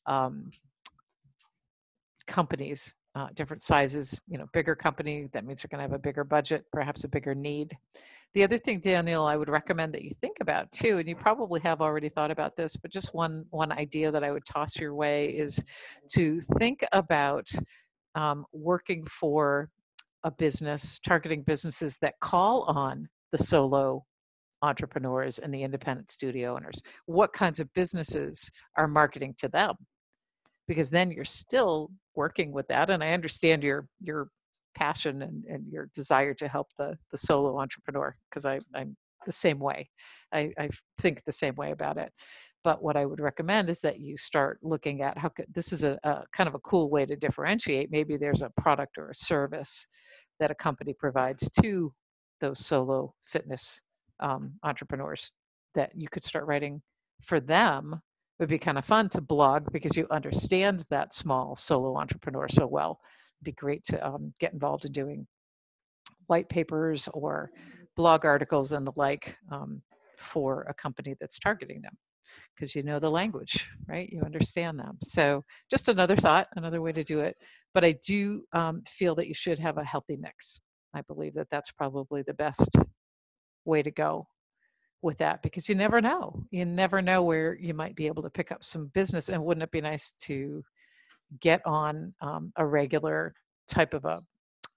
companies, different sizes. Bigger company, that means they're going to have a bigger budget, perhaps a bigger need. The other thing, Daniel, I would recommend that you think about too, and you probably have already thought about this, but just one idea that I would toss your way is to think about working for a business, targeting businesses that call on the solo entrepreneurs and the independent studio owners. What kinds of businesses are marketing to them? Because then you're still working with that. And I understand your passion and your desire to help the solo entrepreneur, because I'm the same way. I think the same way about it. But what I would recommend is that you start looking at this is a kind of a cool way to differentiate. Maybe there's a product or a service that a company provides to those solo fitness entrepreneurs that you could start writing for them. It would be kind of fun to blog because you understand that small solo entrepreneur so well. It'd be great to get involved in doing white papers or blog articles and the like for a company that's targeting them, because you know the language, right? You understand them. So just another thought, another way to do it. But I do feel that you should have a healthy mix. I believe that that's probably the best way to go with that, because you never know. You never know where you might be able to pick up some business. And wouldn't it be nice to get on a regular type of a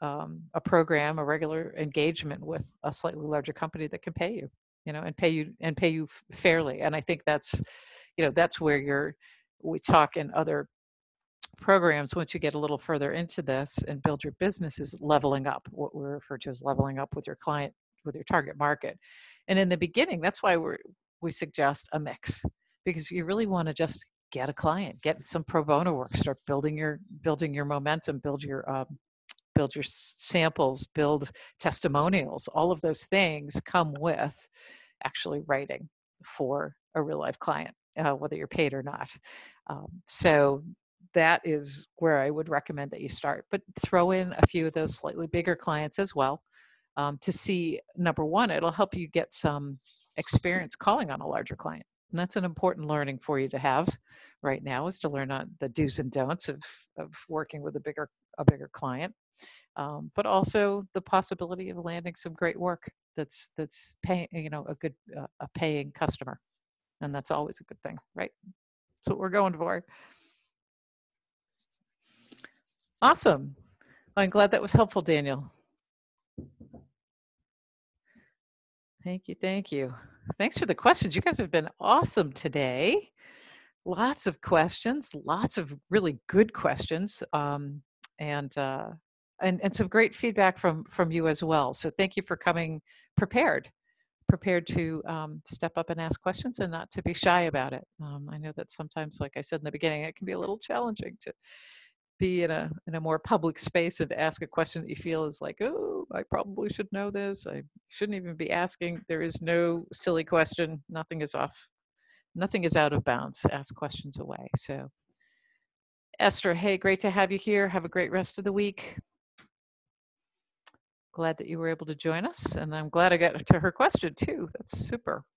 a program, a regular engagement with a slightly larger company that can pay you, and pay you fairly. And I think that's, that's where we talk in other programs, once you get a little further into this and build your business, is leveling up, what we refer to as leveling up with your client, with your target market. And in the beginning, that's why we suggest a mix, because you really want to just get a client, get some pro bono work, start building your momentum, build your samples, build testimonials. All of those things come with actually writing for a real life client, whether you're paid or not. So that is where I would recommend that you start, but throw in a few of those slightly bigger clients as well, to see, number one, it'll help you get some experience calling on a larger client. And that's an important learning for you to have right now, is to learn on the do's and don'ts of working with a bigger client, but also the possibility of landing some great work that's paying, a paying customer, and that's always a good thing, right? That's what we're going for. Awesome. I'm glad that was helpful, Daniel. Thank you. Thanks for the questions. You guys have been awesome today. Lots of questions, lots of really good questions, and some great feedback from you as well. So thank you for coming prepared to step up and ask questions, and not to be shy about it. I know that sometimes, like I said in the beginning, it can be a little challenging to be in a more public space and to ask a question that you feel is like, oh, I probably should know this. I shouldn't even be asking. There is no silly question. Nothing is out of bounds. Ask questions away. So Esther, hey, great to have you here. Have a great rest of the week. Glad that you were able to join us, and I'm glad I got to her question too. That's super.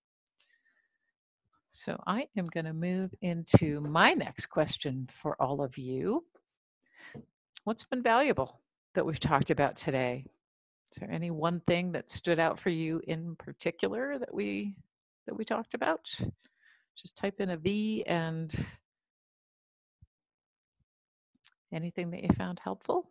So I am going to move into my next question for all of you. What's been valuable that we've talked about today? Is there any one thing that stood out for you in particular that we talked about? Just type in a V and anything that you found helpful.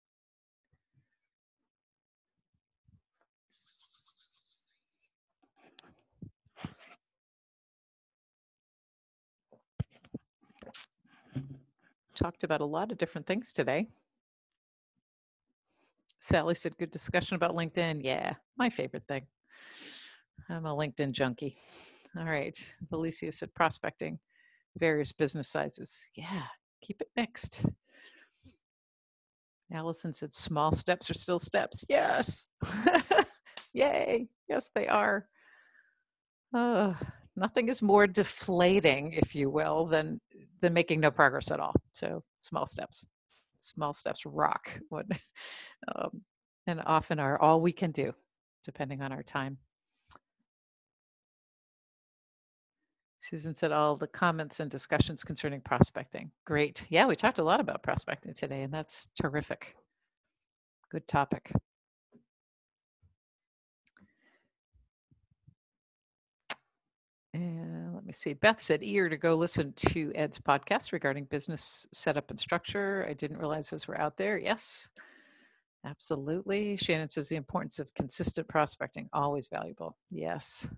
Talked about a lot of different things today. Sally said, good discussion about LinkedIn. Yeah, my favorite thing. I'm a LinkedIn junkie. All right. Felicia said, prospecting, various business sizes. Yeah, keep it mixed. Allison said, small steps are still steps. Yes. Yay. Yes, they are. Nothing is more deflating, if you will, than making no progress at all. So small steps rock. And often are all we can do, depending on our time. Susan said, all the comments and discussions concerning prospecting. Great. Yeah, we talked a lot about prospecting today, and that's terrific. Good topic. And let me see. Beth said, eager to go listen to Ed's podcast regarding business setup and structure. I didn't realize those were out there. Yes, absolutely. Shannon says, the importance of consistent prospecting, always valuable. Yes.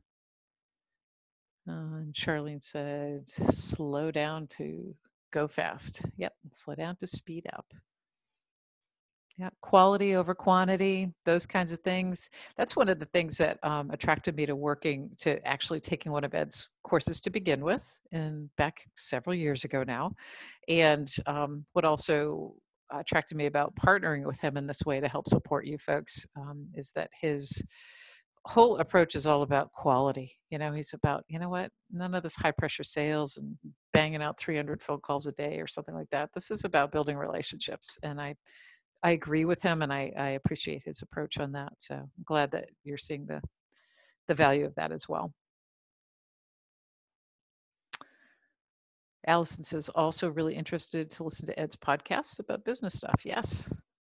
And Charlene said, slow down to go fast. Yep, slow down to speed up. Yeah, quality over quantity, those kinds of things. That's one of the things that attracted me to actually taking one of Ed's courses to begin with, and back several years ago now. And what also attracted me about partnering with him in this way to help support you folks is that his whole approach is all about quality. He's about, what, none of this high pressure sales and banging out 300 phone calls a day or something like that. This is about building relationships. And I agree with him, and I appreciate his approach on that. So I'm glad that you're seeing the value of that as well. Allison says, also really interested to listen to Ed's podcast about business stuff. Yes.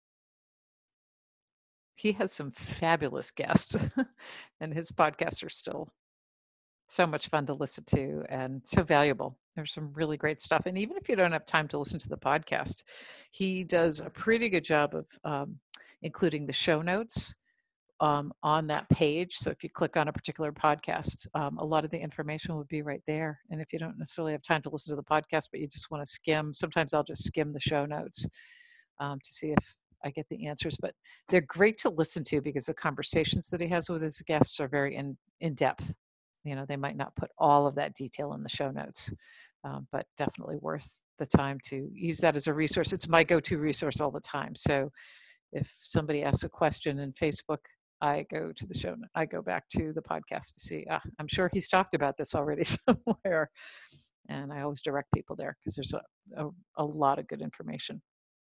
He has some fabulous guests, and his podcasts are still so much fun to listen to and so valuable. There's some really great stuff. And even if you don't have time to listen to the podcast, he does a pretty good job of including the show notes on that page. So if you click on a particular podcast, a lot of the information would be right there. And if you don't necessarily have time to listen to the podcast, but you just want to skim, sometimes I'll just skim the show notes to see if I get the answers. But they're great to listen to because the conversations that he has with his guests are very in depth. They might not put all of that detail in the show notes, but definitely worth the time to use that as a resource. It's my go-to resource all the time. So if somebody asks a question in Facebook, I go to the show. I go back to the podcast to see. I'm sure he's talked about this already somewhere, and I always direct people there because there's a lot of good information.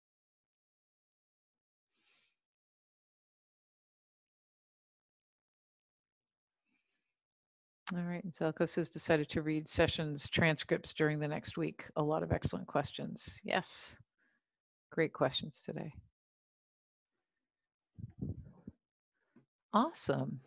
All right, and Zelko says decided to read sessions transcripts during the next week. A lot of excellent questions. Yes, great questions today. Awesome.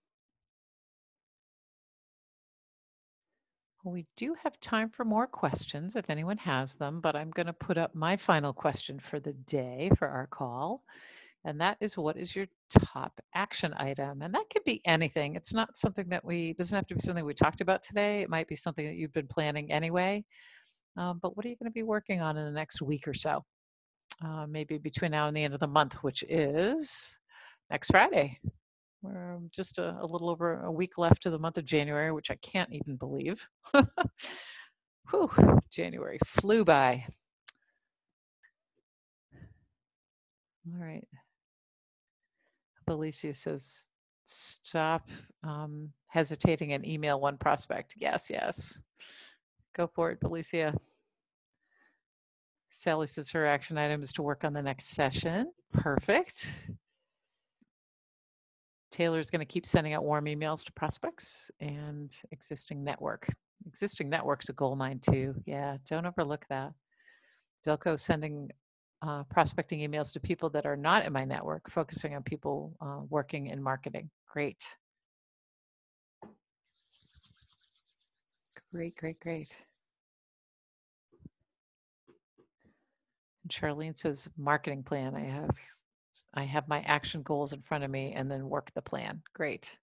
Well, we do have time for more questions if anyone has them, but I'm going to put up my final question for the day for our call. And that is, what is your top action item? And that could be anything. It's not something that doesn't have to be something we talked about today. It might be something that you've been planning anyway. But what are you going to be working on in the next week or so? Maybe between now and the end of the month, which is next Friday. We're just a little over a week left of the month of January, which I can't even believe. Whew, January flew by. All right. Alicia says, stop hesitating and email one prospect. Yes, yes. Go for it, Felicia. Sally says her action item is to work on the next session. Perfect. Taylor's going to keep sending out warm emails to prospects and existing network. Existing network's a goal mine too. Yeah, don't overlook that. Zelko sending prospecting emails to people that are not in my network, focusing on people working in marketing. Great. Great, great, great. And Charlene says marketing plan. I have my action goals in front of me and then work the plan. Great.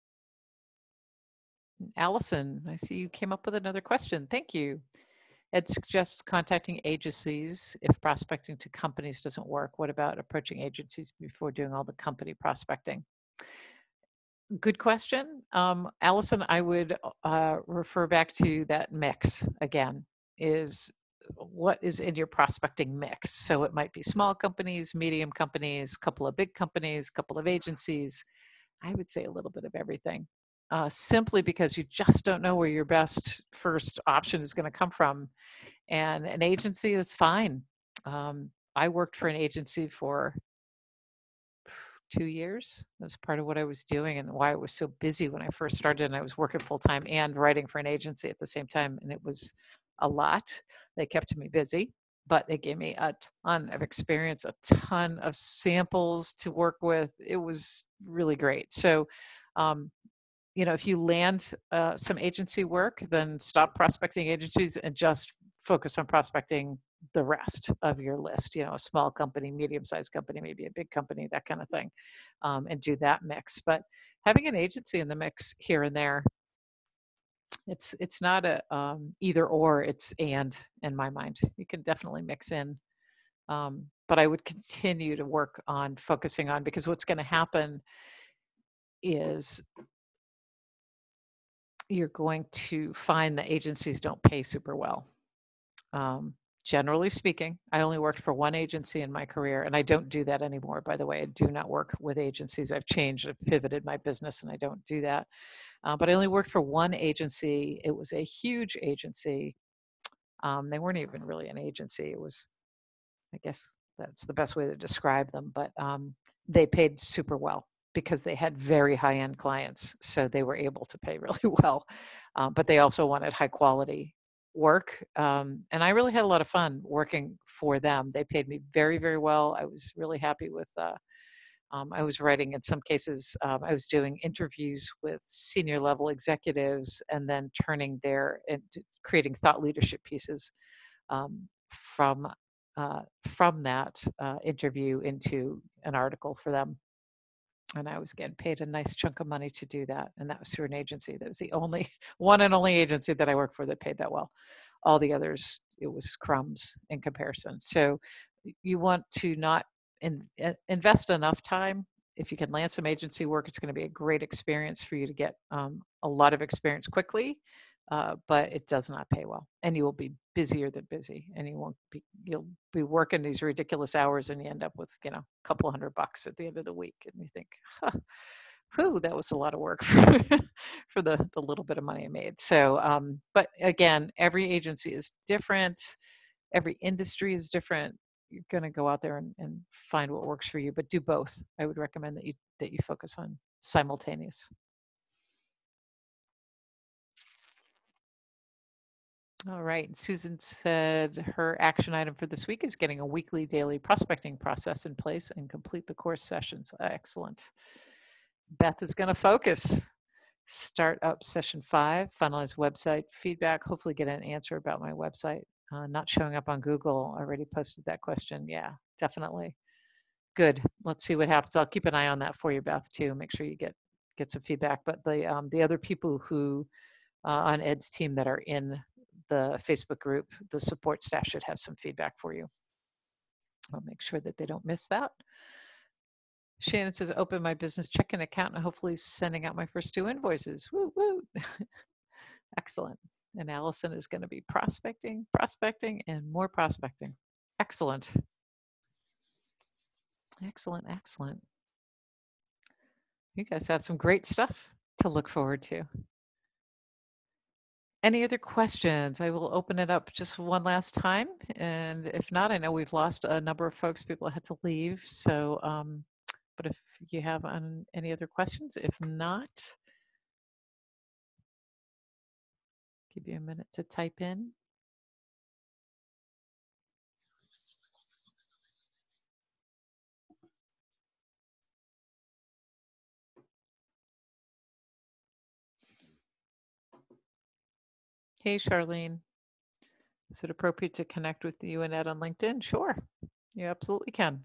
Allison, I see you came up with another question. Thank you. Ed suggests contacting agencies if prospecting to companies doesn't work. What about approaching agencies before doing all the company prospecting? Good question. Allison, I would refer back to that mix again, is what is in your prospecting mix. So it might be small companies, medium companies, couple of big companies, couple of agencies. I would say a little bit of everything, simply because you just don't know where your best first option is going to come from. And an agency is fine. I worked for an agency for 2 years. That's part of what I was doing and why I was so busy when I first started. And I was working full time and writing for an agency at the same time. And it was a lot. They kept me busy, but they gave me a ton of experience, a ton of samples to work with. It was really great. So, if you land some agency work, then stop prospecting agencies and just focus on prospecting the rest of your list, a small company, medium-sized company, maybe a big company, that kind of thing, and do that mix. But having an agency in the mix here and there, it's not a either or, it's and in my mind. You can definitely mix in. But I would continue to work on focusing on, because what's going to happen is you're going to find that agencies don't pay super well. Generally speaking, I only worked for one agency in my career, and I don't do that anymore, by the way. I do not work with agencies. I've changed, I've pivoted my business, and I don't do that. But I only worked for one agency. It was a huge agency. They weren't even really an agency. It was, I guess that's the best way to describe them, but they paid super well because they had very high-end clients, so they were able to pay really well. But they also wanted high quality work, and I really had a lot of fun working for them. They paid me very, very well. I was really happy with. I was writing, in some cases, I was doing interviews with senior level executives and then turning their and creating thought leadership pieces from from that interview into an article for them. And I was getting paid a nice chunk of money to do that. And that was through an agency. That was the only one and only agency that I worked for that paid that well. All the others, it was crumbs in comparison. So you want to not invest enough time. If you can land some agency work, it's going to be a great experience for you to get a lot of experience quickly, but it does not pay well, and you will be busier than busy, and you'll be working these ridiculous hours, and you end up with a couple of $100 at the end of the week, and you think, huh, whew, that was a lot of work for the little bit of money I made. So, but again, every agency is different, every industry is different. You're going to go out there and find what works for you, but do both. I would recommend that you focus on simultaneous. All right. Susan said her action item for this week is getting a weekly daily prospecting process in place and complete the course sessions. Excellent. Beth is going to focus. Start up session 5, finalize website feedback, hopefully get an answer about my website. Not showing up on Google. I already posted that question. Yeah, definitely. Good. Let's see what happens. I'll keep an eye on that for you, Beth, too. Make sure you get some feedback. But the other people who on Ed's team that are in the Facebook group, the support staff should have some feedback for you. I'll make sure that they don't miss that. Shannon says, open my business checking account and hopefully sending out my first 2 invoices. Woo, woo. Excellent. And Allison is going to be prospecting, and more prospecting. Excellent. Excellent, excellent. You guys have some great stuff to look forward to. Any other questions? I will open it up just one last time. And if not, I know we've lost a number of folks. People had to leave. So, but if you have any other questions, if not, give you a minute to type in. Hey, Charlene. Is it appropriate to connect with you and Ed on LinkedIn? Sure, you absolutely can.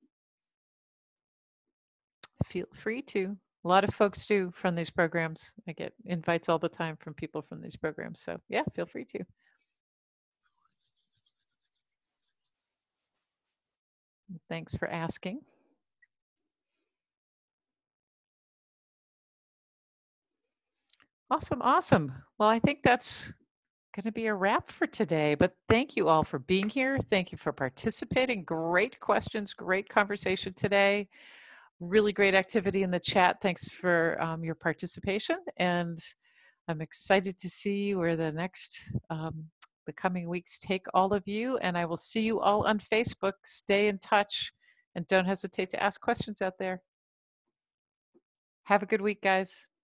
Feel free to. A lot of folks do from these programs. I get invites all the time from people from these programs. So yeah, feel free to. Thanks for asking. Awesome, awesome. Well, I think that's going to be a wrap for today, but thank you all for being here. Thank you for participating. Great questions, great conversation today. Really great activity in the chat. Thanks for your participation. And I'm excited to see where the coming weeks take all of you. And I will see you all on Facebook. Stay in touch and don't hesitate to ask questions out there. Have a good week, guys.